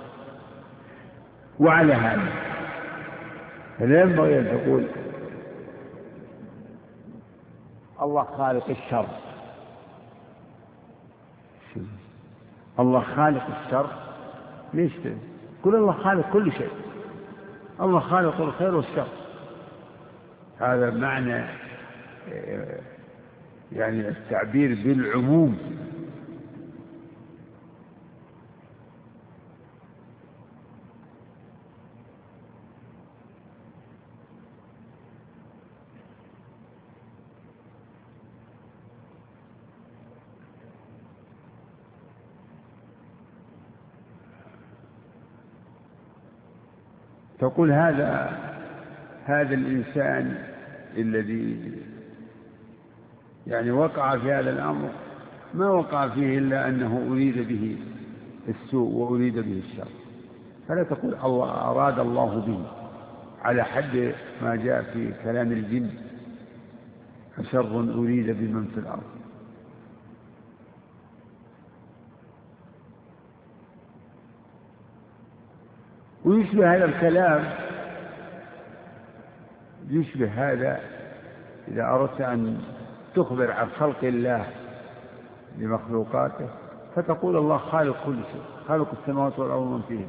وعلى هذا فلا ينبغي أن تقول الله خالق الشر، الله خالق الشر، ليش قل الله خالق كل شيء، الله خالق الخير والشر. هذا معنى يعني التعبير بالعموم. تقول هذا هذا الإنسان الذي يعني وقع في هذا الأمر ما وقع فيه إلا أنه أريد به السوء وأريد به الشر، فلا تقول الله أراد الله به، على حد ما جاء في كلام الجن: فشر أريد بمن في الأرض. ويشبه هذا الكلام يشبه هذا إذا أردت أن تخبر عن خلق الله لمخلوقاته فتقول الله خالق كل شيء، خالق السماوات والأرض ومن فيهن،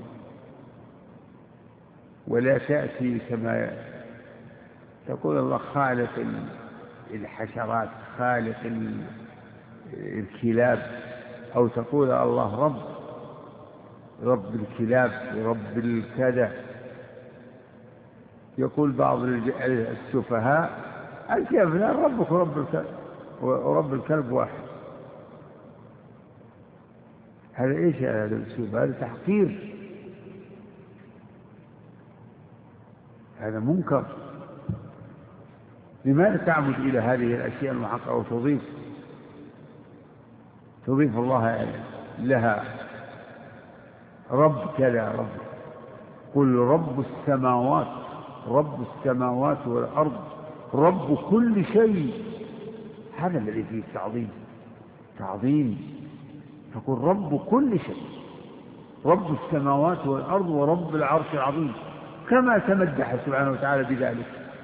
ولا تأتي كما تقول الله خالق الحشرات، خالق الكلاب، أو تقول الله رب رب الكلاب ورب الكذا. يقول بعض السفهاء: أنت يا فلان ربك ورب الكلب ورب الكلب واحد. هذا إيش هذا الأسلوب؟ هذا تحقير، هذا منكر. لماذا تعبد إلى هذه الأشياء المحققة وتضيف تضيف الله لها رب كذا رب؟ قل رب السماوات رب السماوات والأرض رب كل شيء. هذا الذي فيه تعظيم تعظيم تقول رب كل شيء، رب السماوات والأرض ورب العرش العظيم، كما تمدح سبحانه وتعالى بذلك.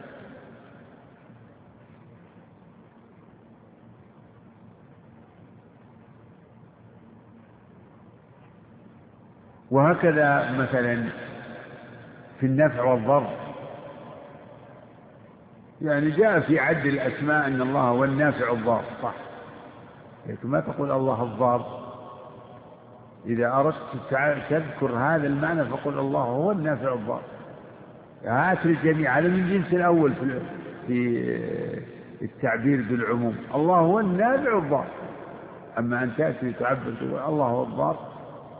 وهكذا مثلا في النفع والضر، يعني جاء في عد الأسماء أن الله هو النافع الضار، صح، لكن ما تقول الله الضار. إذا أردت تذكر هذا المعنى فقل الله هو النافع الضار. هات الجميع على من جنس الأول في التعبير بالعموم، الله هو النافع الضار. أما أن تأتي تعبر تقول الله هو الضار،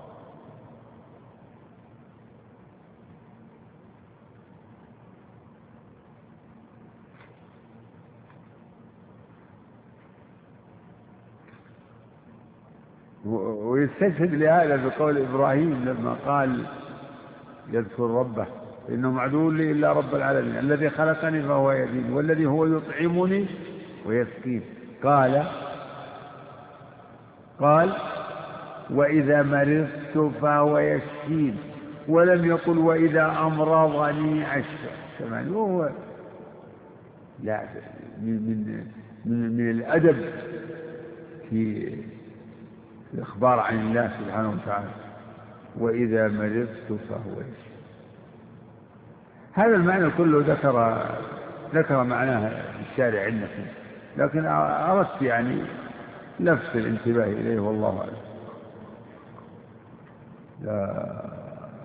ويستشهد لهذا بقول إبراهيم لما قال يذكر ربه: إنه معدو لي إلا رب العالمين الذي خلقني فهو يهدين والذي هو يطعمني ويسقين. قال قال وإذا مرضت فهو يشفين، ولم يقل وإذا أمرضني أشفى. كمان هو لا من من من الأدب في الإخبار عن الله سبحانه وتعالى: وإذا مرضت فهو يشفي. هذا المعنى كله ذكر ذكر معناه الشارع عندنا، لكن أردت يعني لفت الانتباه إليه والله أعلم. لا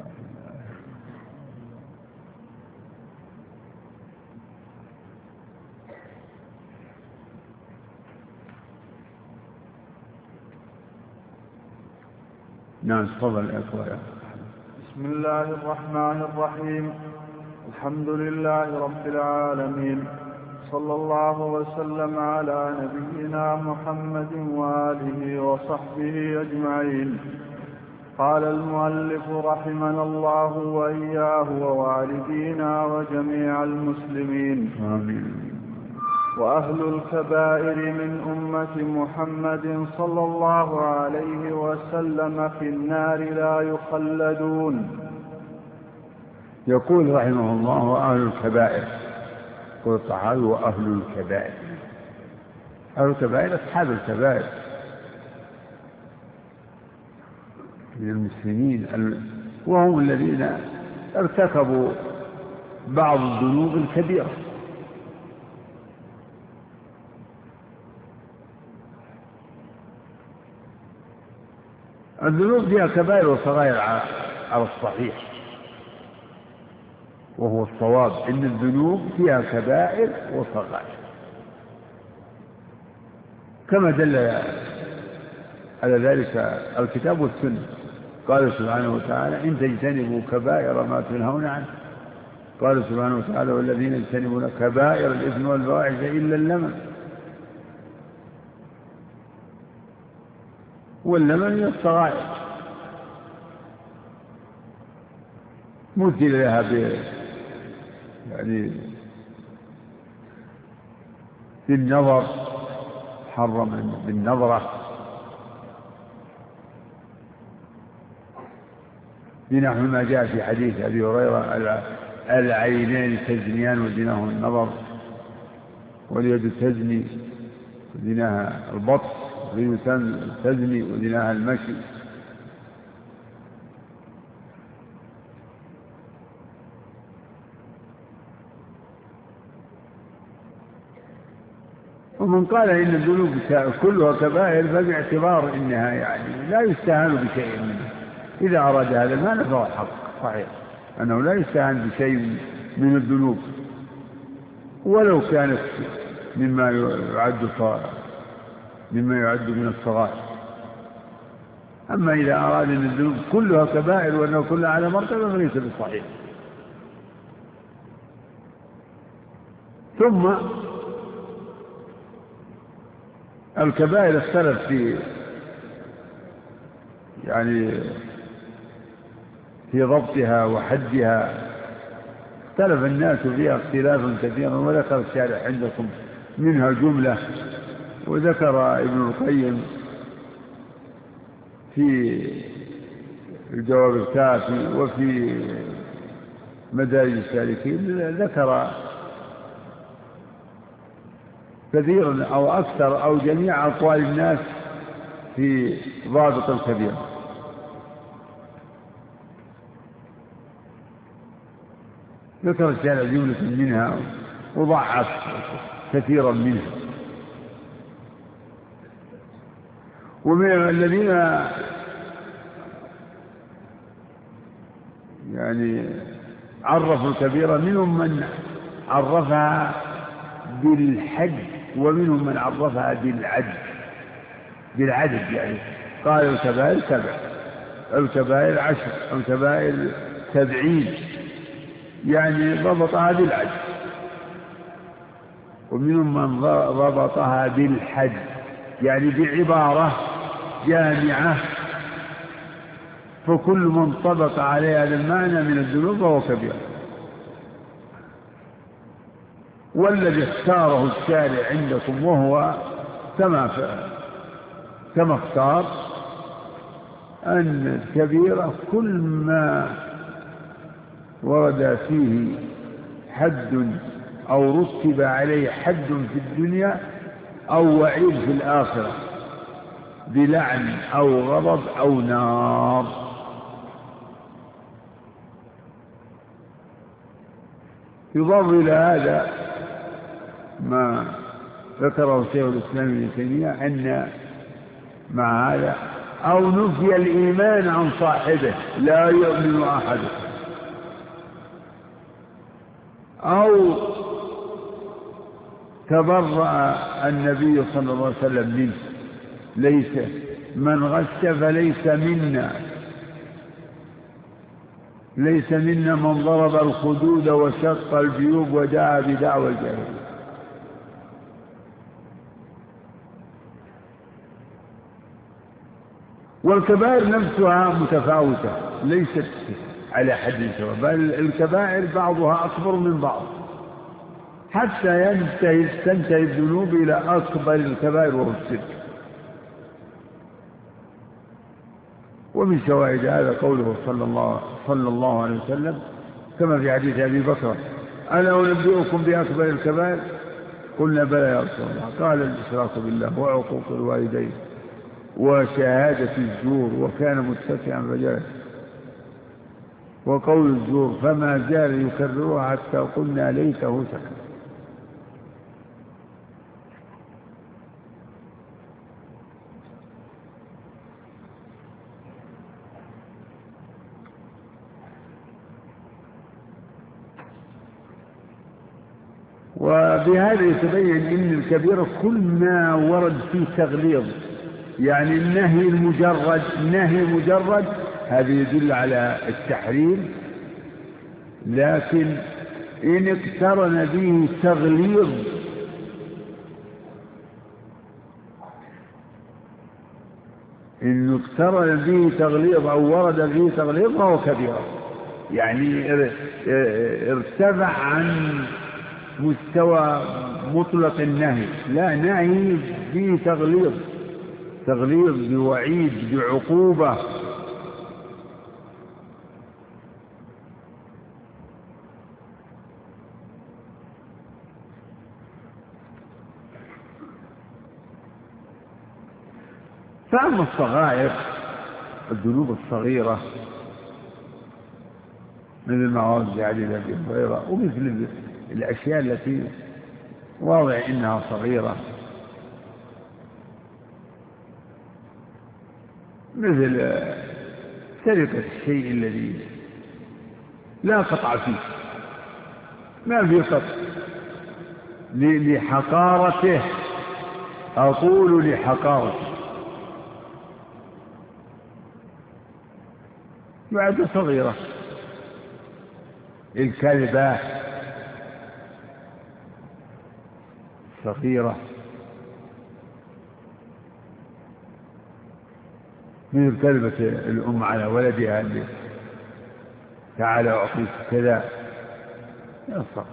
نعم، تفضل يا أخويا. بسم الله الرحمن الرحيم. الحمد لله رب العالمين، صلى الله وسلم على نبينا محمد وآله وصحبه أجمعين. قال المؤلف رحمنا الله وإياه ووالدينا وجميع المسلمين. آمين. وأهل الكبائر من أمة محمد صلى الله عليه وسلم في النار لا يخلدون. يقول رحمه الله: وأهل الكبائر. يقول الطحاوي: وأهل الكبائر. أهل الكبائر أصحاب الكبائر من المسلمين وهم الذين ارتكبوا بعض الذنوب الكبيرة. الذنوب فيها كبائر وصغائر على الصحيح، وهو الصواب إن الذنوب فيها كبائر وصغائر كما دل على ذلك الكتاب والسنة. قال سبحانه وتعالى إن تجتنبوا كبائر ما تنهون عنه. قال سبحانه وتعالى والذين يجتنبون كبائر الإثم والفواحش إلا اللمم. واللمم من الصغائر مثل لها ب يعني بالنظر، حرم بالنظرة، بنحو ما جاء في حديث أبي هريرة العينان تزنيان وزناهما النظر، واليد تزني وزناها البطش، واليد تزني وزناها المشي. ومن قال إن الذنوب كلها كبائر فباعتبار إنها يعني لا يستهان بشيء منه. إذا أراد هذا المعنى فهو حق صحيح أنه لا يستهان بشيء من الذنوب ولو كانت مما يعد مما يعد من الصغائر. أما إذا أراد أن الذنوب كلها كبائر وأنه كلها على مرتبة فليس بالصحيح. ثم الكبائر اختلف في يعني في ضبطها وحدها، اختلف الناس فيها اختلافا كثيرا، وذكر الشارع عندكم منها جملة، وذكر ابن القيم في الجواب الكافي وفي مدارج السالكين ذكر كثيرا أو أكثر أو جميع أقوال الناس في ضابط الكبيرة. ذكر الشارع جملة منها وضعف كثيرا منها. ومن الذين يعني عرفوا الكبيرة منهم من عرفها بالحد ومنهم من عرفها بالعد بالعدد، يعني قال الكبائر سبع أو كبائر عشر أو كبائر سبعين، يعني ضبطها بالعد. ومنهم من ضبطها بالحد يعني بعبارة جامعة، فكل من طبق عليه هذا المعنى من الذنوب فهو كبير. والذي اختاره الشارع عندكم وهو كما كما اختار أن الكبيرة كل ما ورد فيه حد أو رتب عليه حد في الدنيا أو وعيد في الآخرة بلعن أو غضب أو نار. يضاف إلى هذا ما ذكره شيخ الإسلام ابن تيمية أن مع هذا أو نفي الإيمان عن صاحبه لا يؤمن أحدكم، أو تبرأ النبي صلى الله عليه وسلم منه ليس من غش فليس منا، ليس منا من ضرب الخدود وشق الجيوب ودعا بدعوى الجاهلية. والكبائر نفسها متفاوتة ليست على حد سواء، بل الكبائر بعضها أكبر من بعض حتى ينتهي تنتهي الذنوب إلى أكبر الكبائر وهو الشرك. ومن شواهد هذا قوله صلى الله, صلى الله عليه وسلم كما في حديث أبي بكر ألا أنبئكم بأكبر الكبائر؟ قلنا بلى يا رسول الله، قال الإشراك بالله وعقوق الوالدين وشهادة الزور، وكان متسكئا فجلس. وقول الزور فما زال يكررها حتى قلنا ليته سكت. وبهذا يتبين ان الكبيرة كل ما ورد فيه تغليظ، يعني النهي المجرد نهي مجرد هذا يدل على التحريم، لكن إن اقترن به تغليظ إن اقترن به تغليظ أو ورد به تغليظ فهو كبيرة، يعني ارتفع عن مستوى مطلق النهي، لا نهي به تغليظ تغليظ بوعيد بعقوبة. فأما الصغائر الذنوب الصغيرة مثل ما ورد علي أبي هريرة ومثل الأشياء التي واضح إنها صغيرة مثل سرقة الشيء الذي لا قطع فيه، ما في قطع لحقارته، أقول لحقارته بعد صغيرة. الكلبة صغيرة من كلمة الأم على ولدها اللي تعالى أعطيك كذا يصغر.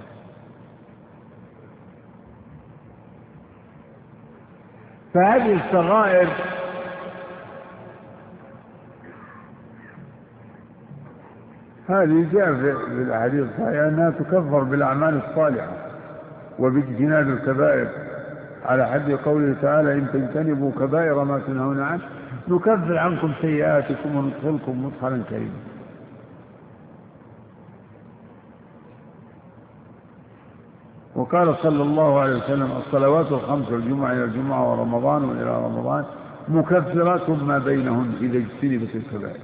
فهذه الصغائر هذه جاء في الأحاديث الصحيحة أنها تكفر بالأعمال الصالحة وباجتناب الكبائر، على حد قوله تعالى إن تجتنبوا كبائر ما تنهون عنه نكفر عنكم سيئاتكم وندخلكم مدخلا كريما. وقال صلى الله عليه وسلم الصلوات الخمس والجمعة إلى الجمعة ورمضان وإلى رمضان مكفرات ما بينهن إذا اجتنبت الكبائر.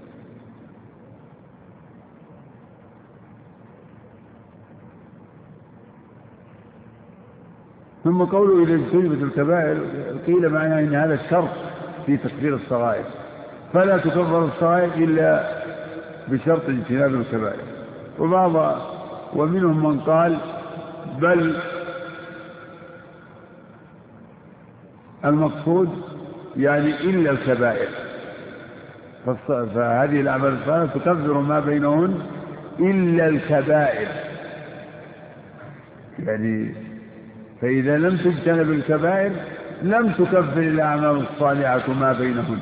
ثم قوله إذا اجتنبت الكبائر قيل معناه إن هذا الشرط في تكفير الصغائر، فلا تكفر الصغائر إلا بشرط اجتناب الكبائر. وبعض ومنهم من قال بل المقصود يعني إلا الكبائر، فهذه الأعمال الصالحة تكفر ما بينهن إلا الكبائر، يعني فإذا لم تجتنب الكبائر لم تكفر الأعمال الصالحة ما بينهن.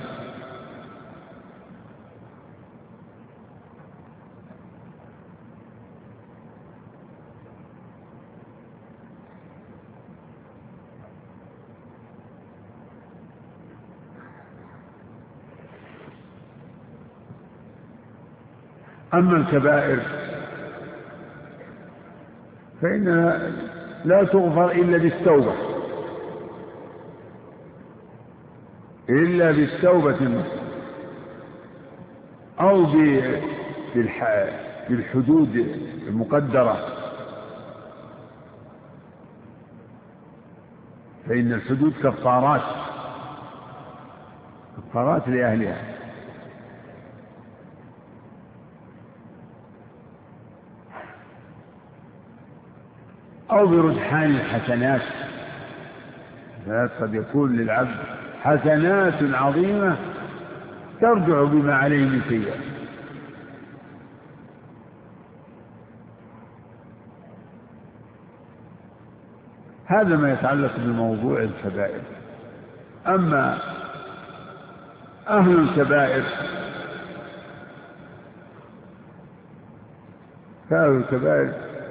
أما الكبائر فإنها لا تغفر إلا بالتوبة إلا بالتوبة أو بالحدود المقدرة، فإن الحدود كفارات كفارات لأهلها. أو برجحان الحسنات، قد يكون للعبد حسنات عظيمة ترجع بما عليه من سيئات. هذا ما يتعلق بموضوع الكبائر. أما أهل الكبائر فأهل الكبائر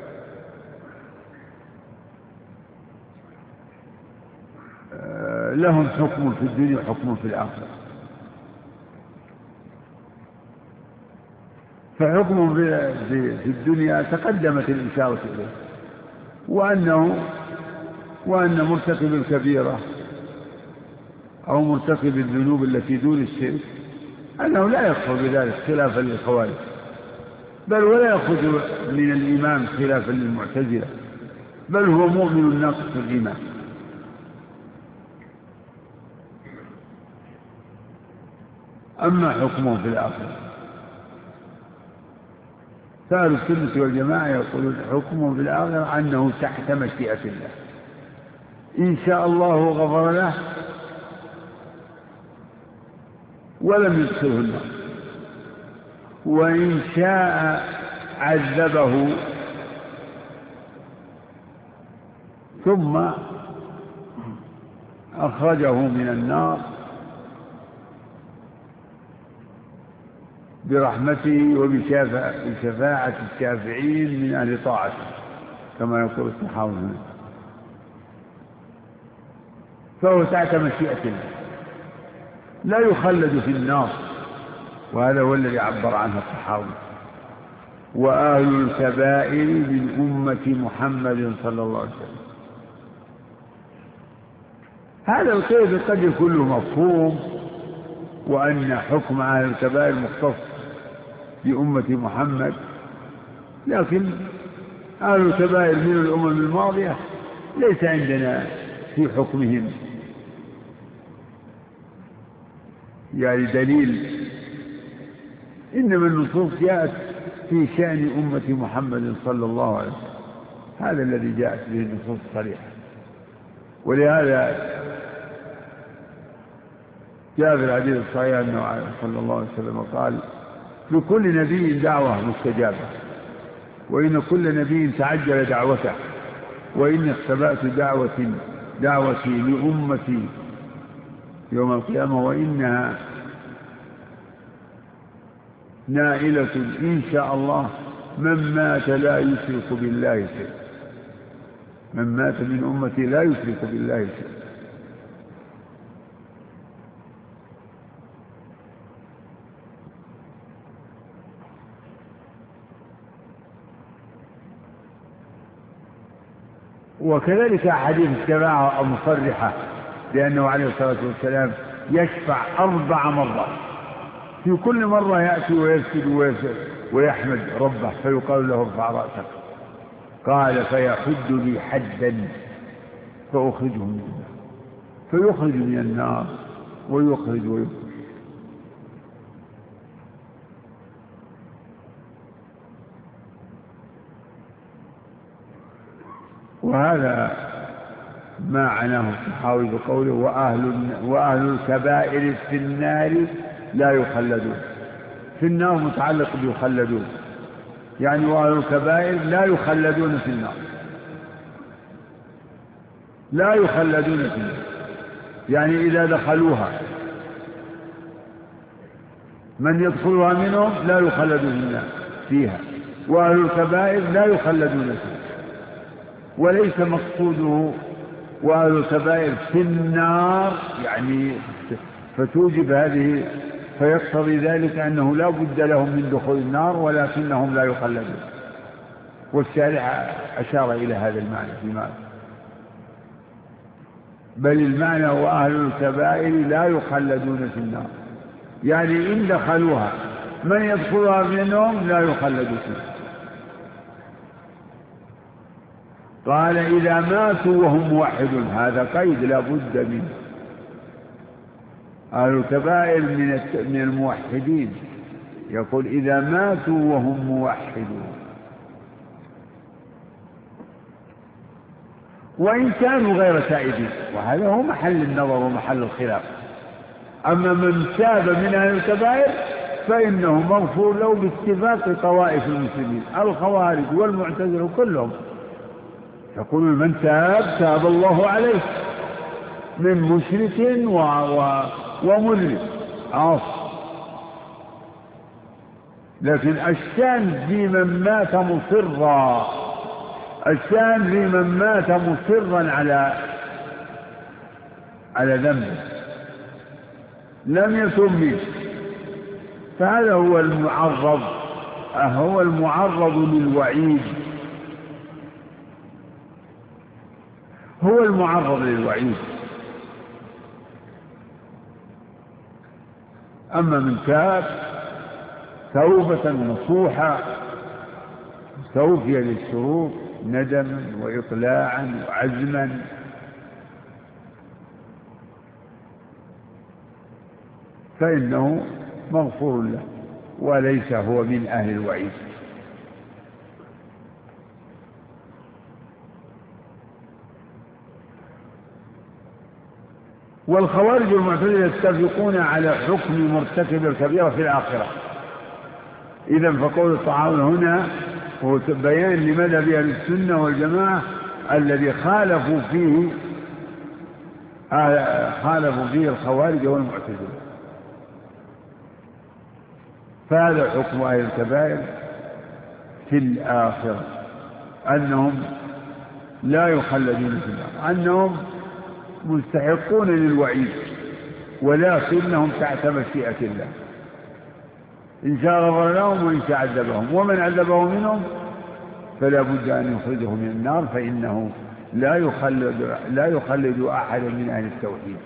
لهم حكم في الدنيا وحكم في الآخرة. فحكم في الدنيا تقدمت الإشارة إليه، وأنه وأن مرتكب الكبيرة أو مرتكب الذنوب التي دون الشرك أنه لا يكفر بذلك خلافا للخوارج، بل ولا يأخذ من الإيمان خلافا للمعتزلة، بل هو مؤمن ناقص الإيمان. أما حكمه في الآخرة فأهل السنة والجماعة يقولون حكمه في الآخرة أنه تحت مشيئة الله، إن شاء الله غفر له ولم يدخله النار، وإن شاء عذبه ثم أخرجه من النار برحمته وبشفاعة الشافعين من أهل طاعته كما يقول الصحابة، فهو تحت مشيئة الله لا يخلد في النار، وهذا هو الذي عبر عنه الصحابة. وأهل الكبائر من أمة محمد صلى الله عليه وسلم، هذا القيد قد يكون له مفهوم، وأن حكم أهل الكبائر مختص بأمة محمد، لكن أهل الكبائر من الأمم الماضية ليس عندنا في حكمهم يعني دليل، إنما النصوص جاءت في شأن أمة محمد صلى الله عليه وسلم، هذا الذي جاءت به النصوص الصريحة. ولهذا جاء في الحديث الصحيح أنه صلى الله عليه وسلم قال: لكل نبي دعوة مستجابة، وإن كل نبي تعجل دعوته، وإني اختبأت دعوة دعوتي لأمتي يوم القيامة، وإنها نائلة إن شاء الله من مات لا يشرك بالله شيئا، من مات من أمتي لا يشرك بالله شيئا. وكذلك أحاديث الشفاعة مصرحة لأنه عليه الصلاة والسلام يشفع أربع مرات، في كل مرة يأتي ويسجد ويحمد ربه فيقال له: ارفع رأسك. قال: فيحد لي حدا فأخرجه من النار، فيخرج من النار ويخرج ويخرج. وهذا ما عناه الصحابي بقوله: وأهل, وأهل الكبائر في النار لا يخلدون. في النار متعلق بيخلدون، يعني وأهل الكبائر لا يخلدون في النار، لا يخلدون في النار، يعني إذا دخلوها من يدخلها منهم لا يخلدون فيها، وأهل الكبائر لا يخلدون فيها. وليس مقصوده وأهل الكبائر في النار يعني فتوجب هذه، فيقتضي ذلك أنه لا بد لهم من دخول النار، ولكنهم لا يخلدون. والشارع أشار إلى هذا المعنى فيما، بل المعنى وأهل الكبائر لا يخلدون في النار، يعني إن دخلوها من يدخلها منهم لا يخلد فيها. قال: إذا ماتوا وهم موحدون، هذا قيد لا بد منه. أهل الكبائر من الموحدين، يقول: إذا ماتوا وهم موحدون، وإن كانوا غير تائبين، وهذا هو محل النظر ومحل الخلاف. أما من تاب من أهل الكبائر فإنه مغفور له باتفاق طوائف المسلمين، الخوارج والمعتزلة كلهم يقول: من تاب تاب الله عليه، من مشرك و... و... ومذنب عاص. لكن الشان في من مات مصرا، الشان في من مات مصرا على على ذنبه لم يتم، فهذا هو المعرض هو المعرض للوعيد، هو المعرض للوعيد. أما من تاب توبة نصوحة توفي للشروط ندما وإقلاعا وعزما فإنه مغفور له وليس هو من أهل الوعيد. والخوارج والمعتزلة يتفقون على حكم مرتكب الكبيرة في الآخرة. إذن فقول الطحاوي هنا هو بيان لمذهب أهل السنة والجماعة الذي خالفوا فيه خالفوا فيه الخوارج والمعتزلة. فهذا حكم أهل الكبائر في الآخرة، أنهم لا يخلدون في النار، أنهم مستحقون للوعيد ولكنهم تحت مشيئة الله، إن شاء غفر لهم وإن شاء عذبهم، ومن عذبه منهم فلا بد أن يخرجه من النار، فإنه لا يخلد, لا يخلد أحد من أهل التوحيد،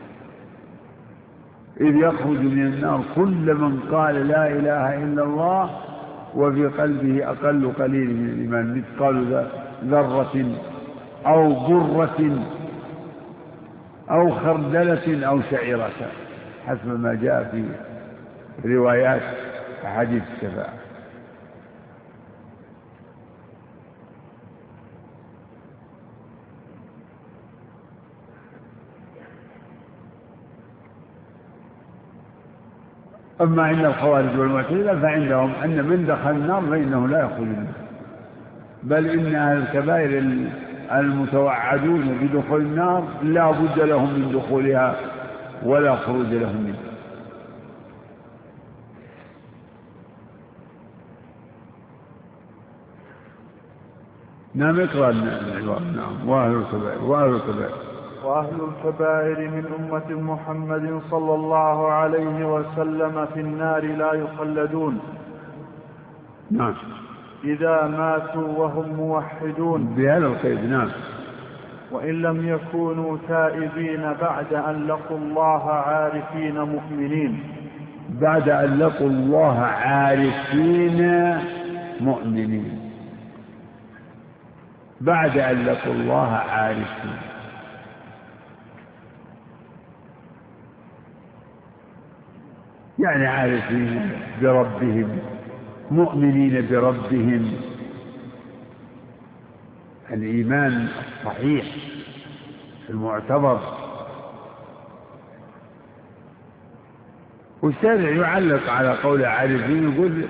إذ يخرج من النار كل من قال لا إله إلا الله وفي قلبه أقل قليل من الإيمان مثقال ذرة أو برة أو خردلة أو شعيرة حسب ما جاء في روايات أحاديث الشفاعة. أما عند الخوارج والمعتزلة فعندهم أن من دخل النار فإنه لا يخرج منها، بل إن أهل الكبائر المتوعدون بدخول النار لا بد لهم من دخولها ولا خروج لهم منها. نعم اقرأ نعم. وأهل الكبائر وأهل الكبائر وأهل الكبائر من أمة محمد صلى الله عليه وسلم في النار لا يخلدون. نعم. إذا ماتوا وهم موحدون. بهذا القيد. نعم. وإن لم يكونوا تائبين بعد أن لقوا الله عارفين مؤمنين. بعد أن لقوا الله عارفين مؤمنين. بعد أن لقوا الله عارفين، يعني عارفين بربهم مؤمنين بربهم، الإيمان الصحيح المعتبر. والشارع يعلق على قول عارفين يقول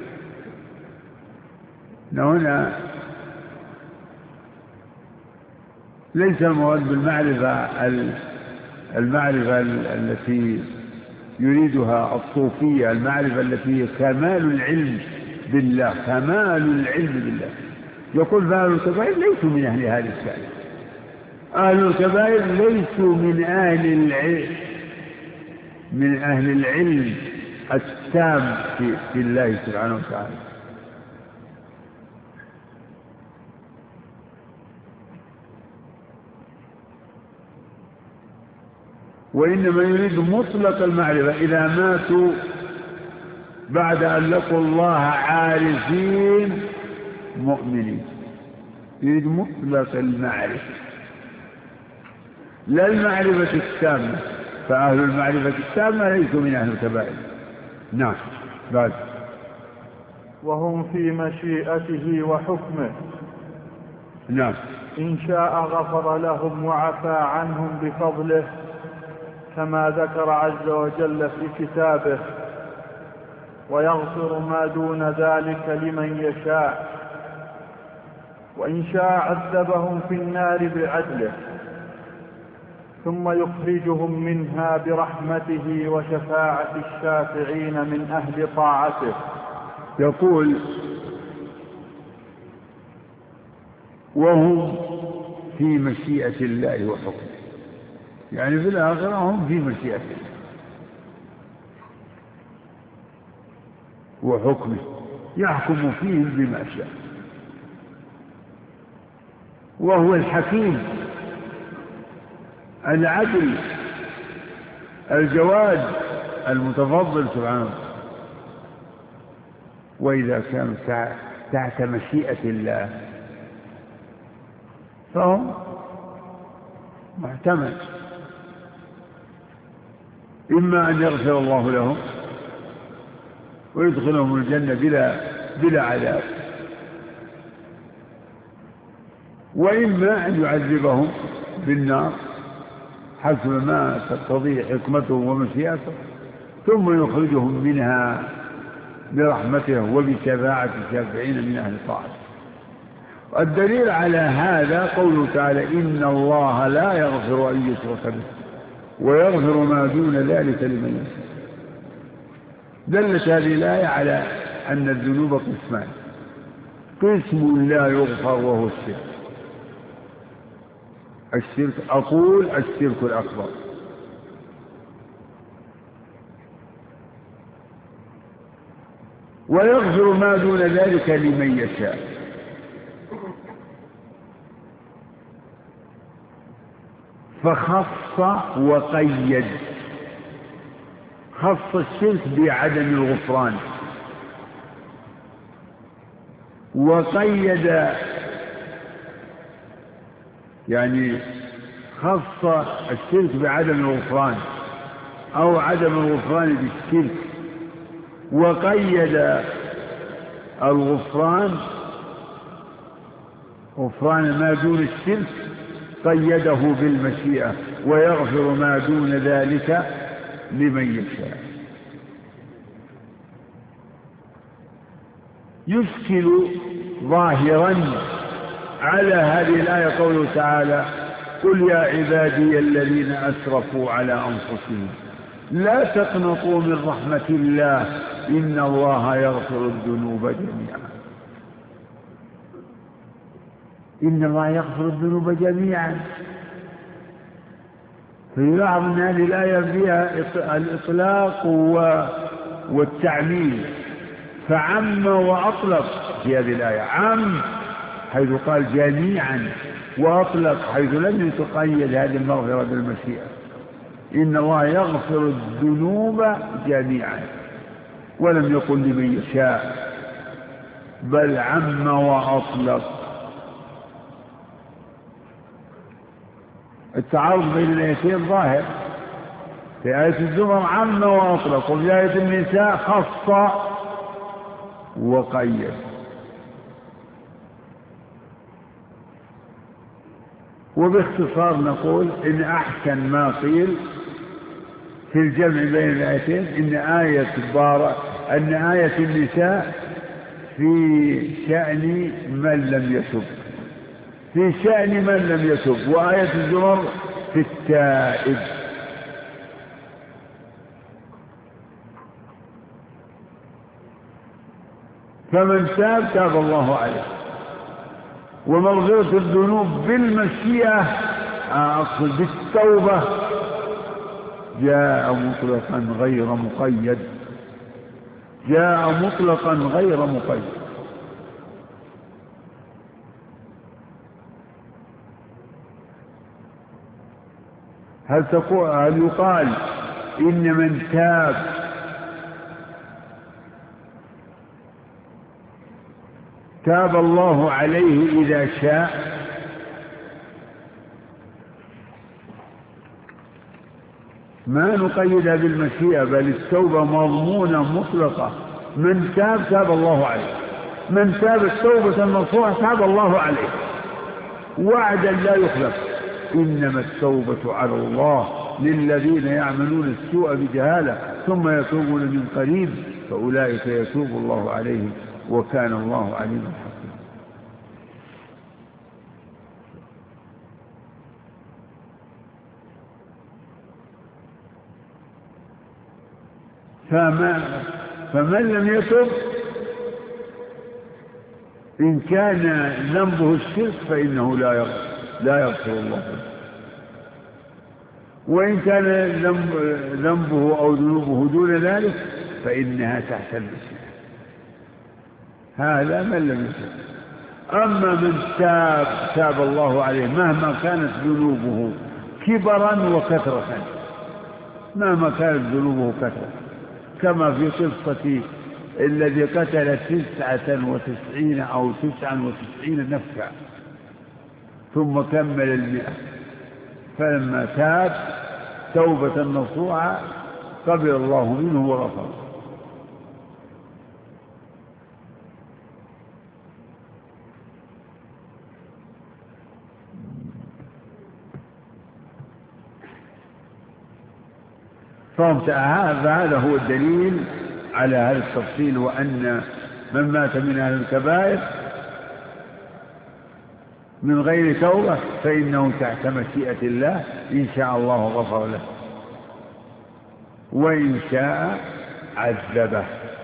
هنا ليس المراد بالمعرفة المعرفة التي يريدها الصوفية، المعرفة التي هي كمال العلم بالله، كمال العلم بالله. يقول فأهل الكبائر ليسوا من أهل هذه الشأن، أهل الكبائر ليسوا من أهل العلم من أهل العلم التام في, في الله سبحانه وتعالى. وإنما يريد مطلق المعرفة إذا ماتوا بعد أن لقوا الله عارفين مؤمنين، يريد مطلق المعرفة لا المعرفة التامة، فأهل المعرفة التامة ليسوا من أهل الكبائر. نعم. بعد وهم في مشيئته وحكمه. نعم. إن شاء غفر لهم وعفى عنهم بفضله كما ذكر عز وجل في كتابه، ويغفر ما دون ذلك لمن يشاء، وإن شاء عذبهم في النار بعدله ثم يخرجهم منها برحمته وشفاعة الشافعين من أهل طاعته. يقول وهم في مشيئة الله وحكمه، يعني في الآخرة هم في مشيئة الله وحكمه. يحكم فيهم بما شاء، وهو الحكيم العدل الجواد المتفضل سبحانه. وإذا كانوا تحت مشيئة الله فهم محتمل، إما أن يغفر الله لهم ويدخلهم الجنة بلا, بلا عذاب، وإما أن يعذبهم بالنار حسب ما تقتضي حكمته ومشيئته، ثم يخرجهم منها برحمته وبشفاعة الشافعين من أهل الطاعة. الدليل على هذا قوله تعالى: إن الله لا يغفر أن يشرك به ويغفر ما دون ذلك لمن يشاء. دلت هذه الآية على أن الذنوب قسمان: قسم لا يغفر وهو الشرك، الشرك أقول الشرك الأكبر، ويغفر ما دون ذلك لمن يشاء. فخص وقيد، خص الشرك بعدم الغفران، وقيد يعني خص الشرك بعدم الغفران أو عدم الغفران بالشرك، وقيد الغفران غفران ما دون الشرك قيده بالمشيئة، ويغفر ما دون ذلك لمن يشاء. يشكل ظاهرا على هذه الآية قوله تعالى: قل يا عبادي الذين أسرفوا على أنفسهم لا تقنطوا من رحمة الله إن الله يغفر الذنوب جميعا. إن الله يغفر الذنوب جميعا. فيلاحظ أن هذه الآية فيها الإطلاق والتعميم، فعم وأطلق في هذه الآية. عم حيث قال جميعا، وأطلق حيث لم يتقيد هذه المغفرة بالمشيئة. إن الله يغفر الذنوب جميعا، ولم يقل لمن يشاء، بل عم وأطلق. التعارض بين الآيتين ظاهر. في آية الزمر عم وأطلق، وفي آية النساء خص وقيد. وباختصار نقول إن أحسن ما قيل في الجمع بين الآيتين إن آية بارة أن آية النساء في شأن من لم يتب، في شأن من لم يتب، وآية الزمر في التائب. فمن تاب تاب الله عليه. ومغفرة الذنوب بالمشيئة أقصد بالتوبة جاء مطلقا غير مقيد، جاء مطلقا غير مقيد. هل تقول هل يقال إن من تاب تاب الله عليه إذا شاء؟ ما نقيدها بالمشيئة، بل التوبة مضمونة مطلقة. من تاب تاب الله عليه، من تاب التوبة النصوح تاب الله عليه، وعدا لا يخلف. إنما التوبة على الله للذين يعملون السوء بجهالة ثم يتوبون من قريب فأولئك يتوب الله عليهم وكان الله عليما حكيما. فما فمن لم يتب إن كان ذنبه الشرك فإنه لا يغفر لا يغفر الله له، وإن كان ذنبه أو ذنوبه دون ذلك فإنها تحت المشيئة. هذا من لم يتب. أما من تاب تاب الله عليه مهما كانت ذنوبه كبرا وكثرة، مهما كانت ذنوبه كثرة، كما في قصة الذي قتل تسعة وتسعين أو تسعا وتسعين نفسا ثم كمل المئة، فلما تاب توبة نصوحا قبل الله منه وغفر. فهذا هو الدليل على هذا التفصيل، وأن من مات من أهل الكبائر من غير توبة فإنه تحت مشيئة الله، إن شاء الله غفر له وإن شاء عذبه.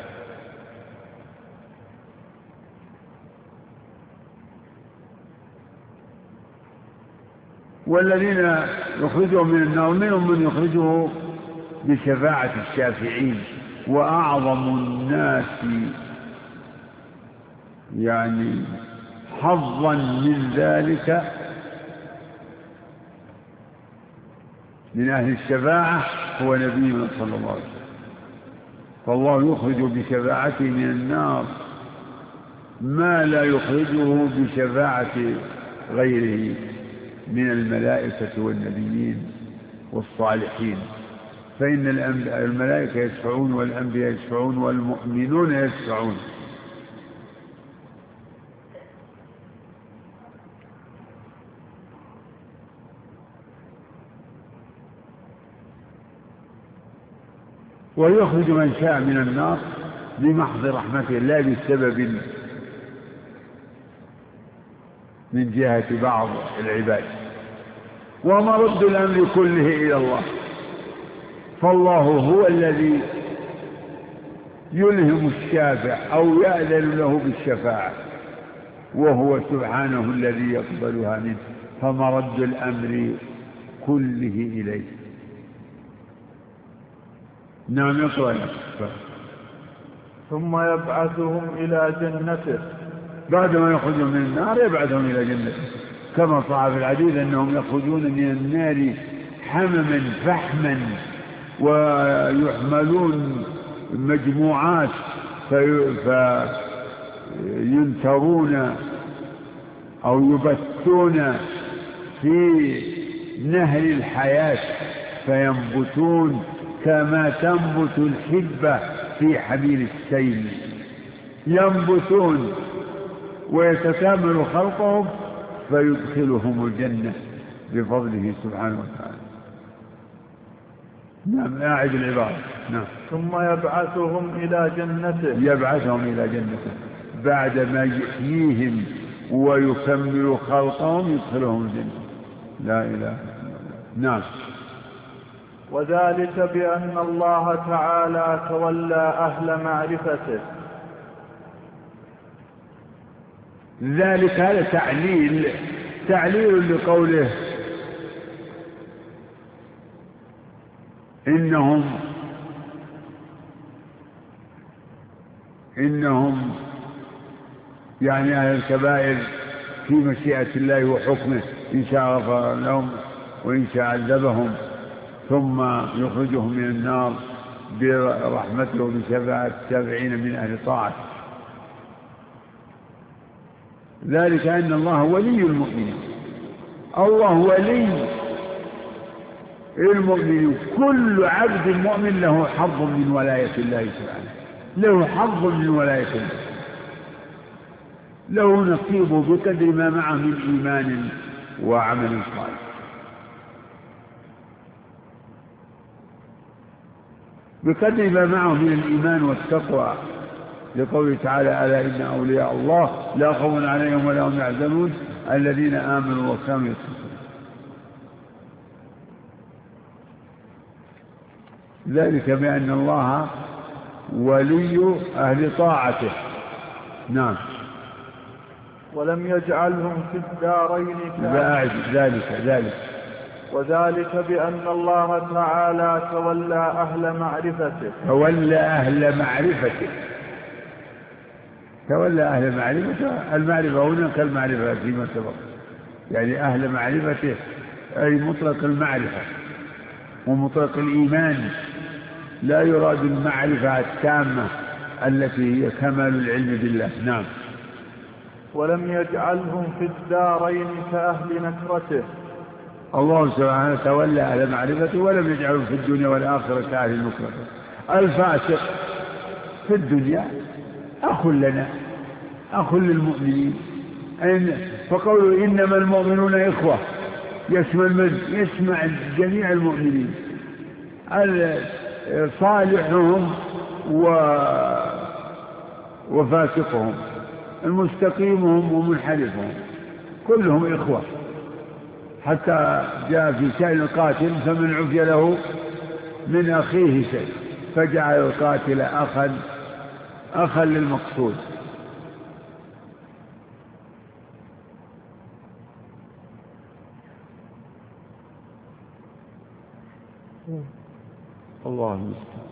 والذين يخرجهم من النار منهم من يخرجه بشفاعة الشافعين، وأعظم الناس يعني حظا من ذلك من أهل الشفاعة هو نبينا صلى الله عليه وسلم، فالله يخرج بشفاعته من النار ما لا يخرجه بشفاعة غيره من الملائكة والنبيين والصالحين، فإن الملائكة يشفعون والأنبياء يشفعون والمؤمنون يشفعون. ويخرج من شاء من النار بمحض رحمته لا بسبب من جهة بعض العباد، ومرد الأمر كله إلى الله، فالله هو الذي يلهم الشافع أو يأذن له بالشفاعة، وهو سبحانه الذي يقبلها منه، فمرد الأمر كله إليه. نعم يقول ثم يبعثهم إلى جنته، بعدما يخرجون من النار يبعثهم إلى جنته، كما صح في الحديث أنهم يخرجون من النار حمما فحما ويحملون مجموعات فينترون أو يبثون في نهر الحياة فينبتون كما تنبت الحبة في حبيل السيل، ينبتون ويتكامل خلقهم فيدخلهم الجنة بفضله سبحانه وتعالى. نعم أعد العبارة. نعم. ثم يبعثهم إلى جنته، يبعثهم إلى جنته بعدما يحييهم ويكمل خلقهم يدخلهم الجنة. لا إله إلا الله. نعم. وذلك بأن الله تعالى تولى أهل معرفته. ذلك هذا تعليل تعليل لقوله إنهم إنهم يعني أهل الكبائر في مشيئة الله وحكمه، إن شاء غفر لهم وإن شاء عذبهم، ثم يخرجهم من النار برحمته وبشفاعة التابعين من أهل طاعته. ذلك أن الله ولي المؤمنين، الله ولي المؤمنين، كل عبد مؤمن له حظ من ولاية الله سبحانه، له حظ من ولاية الله، له نصيبه بقدر ما معه من إيمان وعمل صالح، بقدر ما معه من الإيمان والتقوى، لقوله تعالى ألا إن أولياء الله لا خوف عليهم ولا هم يحزنون الذين آمنوا وكانوا يتقون. ذلك بأن الله ولي أهل طاعته. نعم. ولم يجعلهم في الدارين ذلك ذلك وذلك بأن الله تعالى تولى أهل معرفته تولى أهل معرفته تولى أهل المعرفة. المعرفة هنا كالمعرفة فيما سبق، يعني أهل معرفته أي مطلق المعرفة ومطلق الإيمان، لا يراد المعرفة التامة التي هي كمال العلم بالله. نعم. ولم يجعلهم في الدارين كأهل نكرته. الله سبحانه تولى أهل معرفته ولم يجعلهم في الدنيا والآخرة كأهل نكرته. الفاسق في الدنيا أخ لنا، أخ للمؤمنين، فقوله إنما المؤمنون إخوة يشمل يسمع جميع المؤمنين، صالحهم وفاسقهم، المستقيمهم ومنحرفهم، كلهم إخوة. حتى جاء في شأن القاتل فمن عفي له من أخيه شيء فجعل القاتل أخا أخا للمقصود. الله المستعان.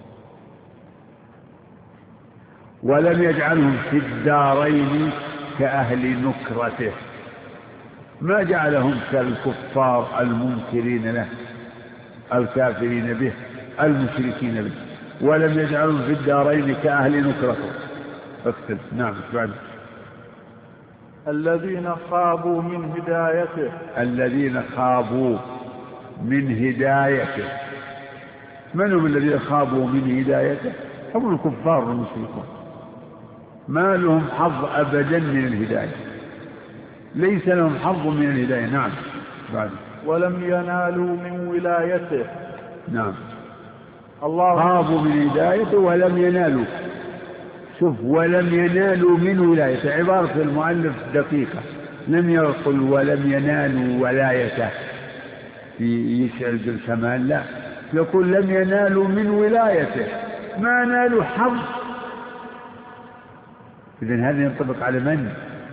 ولم يجعلهم في الدارين كأهل نكرته، ما جعلهم كالكفار المنكرين له الكافرين به المشركين به، ولم يجعلهم في الدارين كأهل نكرته. اكتب. نعم. بعد الذين خابوا من هدايته. الذين خابوا من هدايته. من هم الذين خابوا من هدايته؟ هم الكفار والمشركون، ما لهم حظ أبدا من الهداية، ليس لهم حظ من الهداية. نعم. بعد ولم ينالوا من ولايته. نعم. الله خابوا من هدايته ولم ينالوا. شوف، ولم ينالوا من ولايته، عبارة المؤلف دقيقة، لم يقل ولم ينالوا ولايته يشعر بالكمال، لا، يقول لم ينالوا من ولايته، ما نالوا حظ. إذن هذا ينطبق على من؟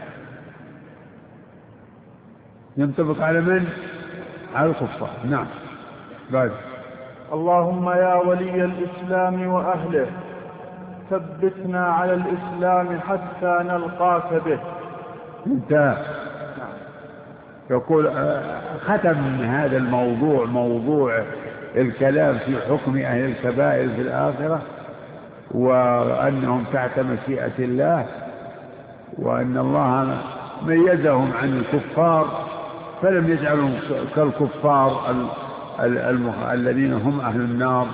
ينطبق على من؟ على الكفار. نعم. بعد اللهم يا ولي الإسلام وأهله ثبتنا على الإسلام حتى نلقاك به. انتهى. يقول ختم من هذا الموضوع، موضوع الكلام في حكم أهل الكبائر في الآخرة، وأنهم تحت مشيئة الله، وأن الله ميزهم عن الكفار فلم يجعلهم كالكفار الذين هم أهل النار.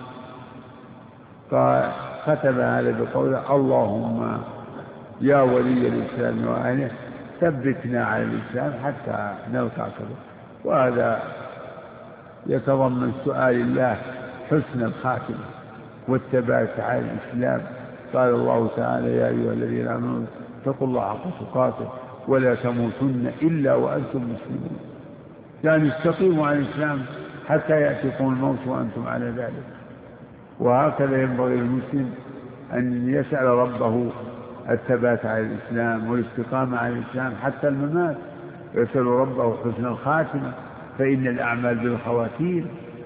فختم هذا بقوله اللهم يا ولي الإسلام وأهله ثبتنا على الإسلام حتى نلقاك به. وهذا يتضمن سؤال الله حسن الخاتمة والثبات على الإسلام. قال الله تعالى يا أيها الذين آمنوا اتقوا الله حق تقاته ولا تموتن إلا وأنتم مسلمون، يعني استقيموا على الإسلام حتى يأتيكم الموت وأنتم على ذلك. وهكذا ينبغي المسلم أن يسأل ربه الثبات على الإسلام والاستقامة على الإسلام حتى الممات، يسأل ربه حسن الخاتمة، فإن الأعمال بالخواتيم.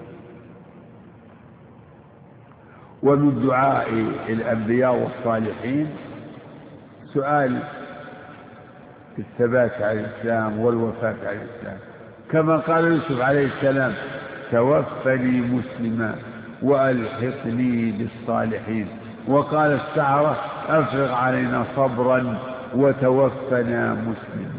ومن دعاء الأنبياء والصالحين سؤال الثبات على الإسلام والوفاة على الإسلام، كما قال يوسف عليه السلام توفني مسلما وألحقني بالصالحين، وقال السحرة أفرغ علينا صبرا وتوفنا مسلما.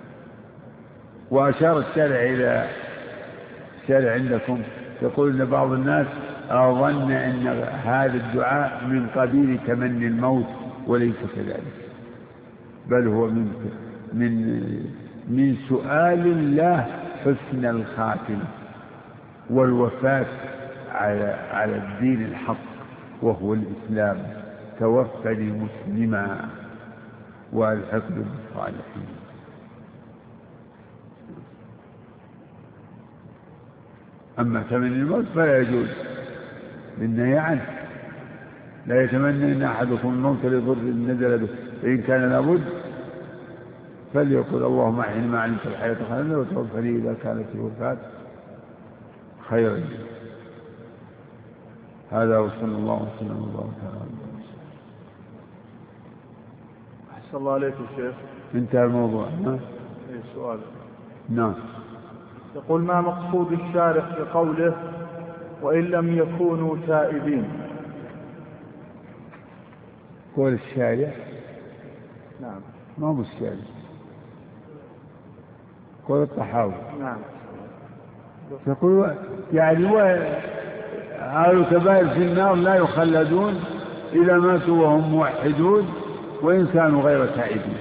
وأشار الشارع إلى الشارع عندكم يقول أن بعض الناس أظن أن هذا الدعاء من قبيل تمني الموت، وليس كذلك، بل هو من من من سؤال الله حسن الخاتمة والوفاة على على الدين الحق وهو الإسلام. توفني مسلما والحقني بالصالحين. أما تمني الموت فلا يجوز بالنهي عنه، لا يتمنى أن أحدكم الموت لضر نزل به، فإن كان لابد فليقول اللهم أحيني ما علمت الحياة خيرا وتوفني إذا كانت الوفاة خيرا. هذا وصلى الله وسلم وبارك على صلى الله عليه الشيخ. انتهى الموضوع. اي سؤال. نعم. يقول ما مقصود الشارح بقوله وإن لم يكونوا تائبين؟ قول الشارع. نعم. ما هو الشارع، قول الطحاوي. نعم. يقول يعني أهل الكبائر في النار لا يخلدون إذا ماتوا وهم موحدون وإن كانوا غير تائبين.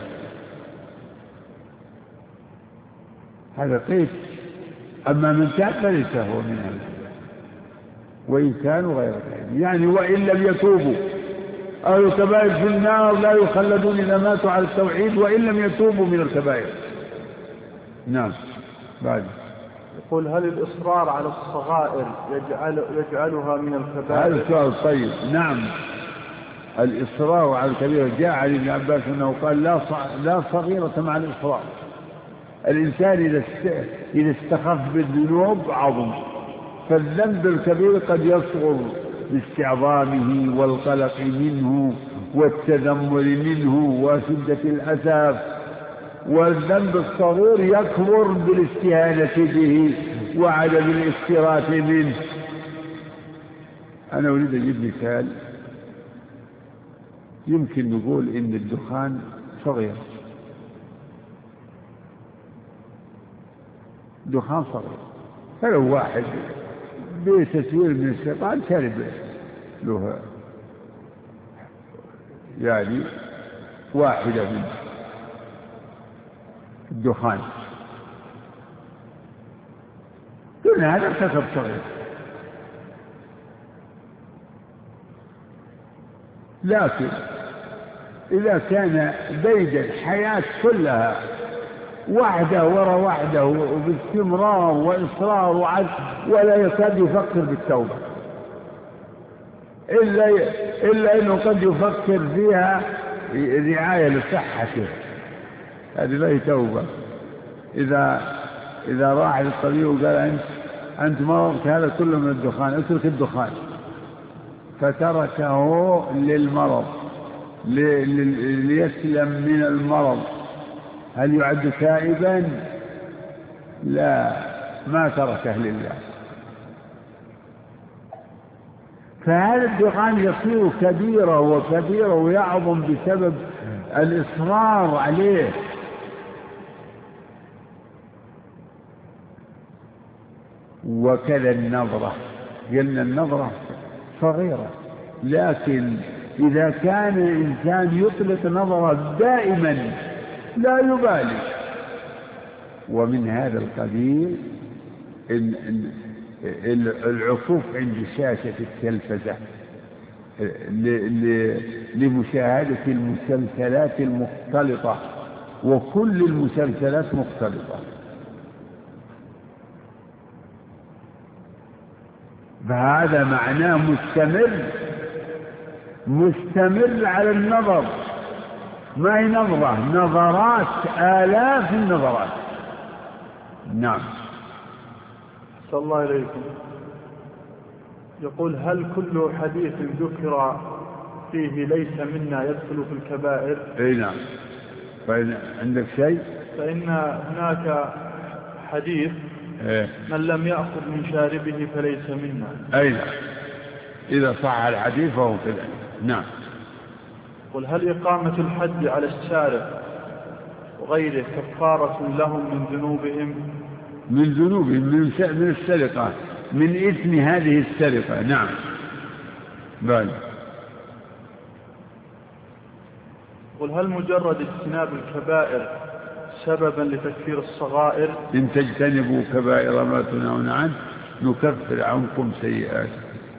هذا قيد. أما من تاب فليس هو من أهل الكبائر وإن كانوا غير تائبين، يعني وإن لم يتوبوا. أهل الكبائر في النار لا يخلدون إذا ماتوا على التوحيد وإن لم يتوبوا من الكبائر. نعم. بعد يقول هل الإصرار على الصغائر يجعل يجعلها من الكبائر؟ هذا سؤال طيب. نعم، الإصرار على الكبيرة جاء عن ابن عباس أنه قال لا لا صغيرة مع الإصرار. الإنسان إذا إذا استخف بالذنوب عظم، فالذنب الكبير قد يصغر باستعظامه والقلق منه والتذمر منه وشدة الأسف، والذنب الصغير يكبر بالاستهانة به وعدم الاستراحة منه. أنا أريد أجيب مثال. يمكن نقول إن الدخان صغير، دخان صغير، فلو واحد بتسوير من الشيطان شرب له يعني واحدة من الدخان، دون هذا ارتكب صغير. لكن إذا كان بيد الحياة كلها وحده وراء وحده وباستمرار وإصرار وعد ولا يكاد يفكر بالتوبة، إلا إلا إنه قد يفكر فيها رعاية لصحته، هذه لا هي توبة. إذا إذا راح للطبيب وقال أنت أنت مرضك هذا كله من الدخان، اترك الدخان، فتركه للمرض ليسلم من المرض، هل يعد تائبا؟ لا، ما تركه لله. فهذا الدخان يصير كبيرة وكبيرة ويعظم بسبب الإصرار عليه. وكذا النظرة، قلنا النظرة صغيرة، لكن إذا كان الإنسان يطلق نظرة دائما لا يبالي. ومن هذا القبيل العكوف عند شاشة التلفزة لمشاهدة المسلسلات المختلطة، وكل المسلسلات مختلطة، فهذا معناه مستمر مستمر على النظر، ما هي نظرة، نظرات، آلاف النظرات. نعم. صلى الله عليكم. يقول هل كل حديث ذكر فيه ليس منا يدخل في الكبائر؟ اي نعم. فإن عندك شيء؟ فإن هناك حديث إيه؟ من لم يأخذ من شاربه فليس منا. أي نعم، إذا صح الحديث فهو كذا. نعم. قل هل إقامة الحد على الشارع وغيره كفارة لهم من ذنوبهم؟ من ذنوبهم، من السرقة، من إثم هذه السرقة. نعم. بل قل هل مجرد اجتناب الكبائر سببا لتكفير الصغائر؟ إن تجتنبوا كبائر ما تنهون عنه نكفر عنكم سيئات.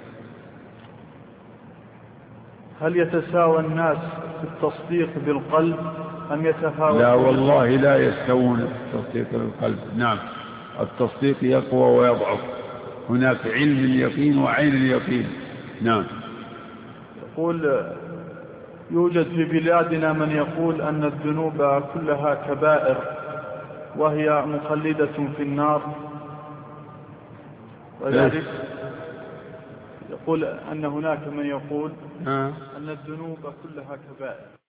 هل يتساوى الناس في التصديق بالقلب أم يتفاوت؟ لا والله لا يستوون في التصديق بالقلب. نعم، التصديق يقوى ويضعف، هناك علم اليقين وعين اليقين. نعم. يقول يوجد في بلادنا من يقول أن الذنوب كلها كبائر وهي مخلدة في النار، وذلك يقول أن هناك من يقول أن الذنوب كلها كبائر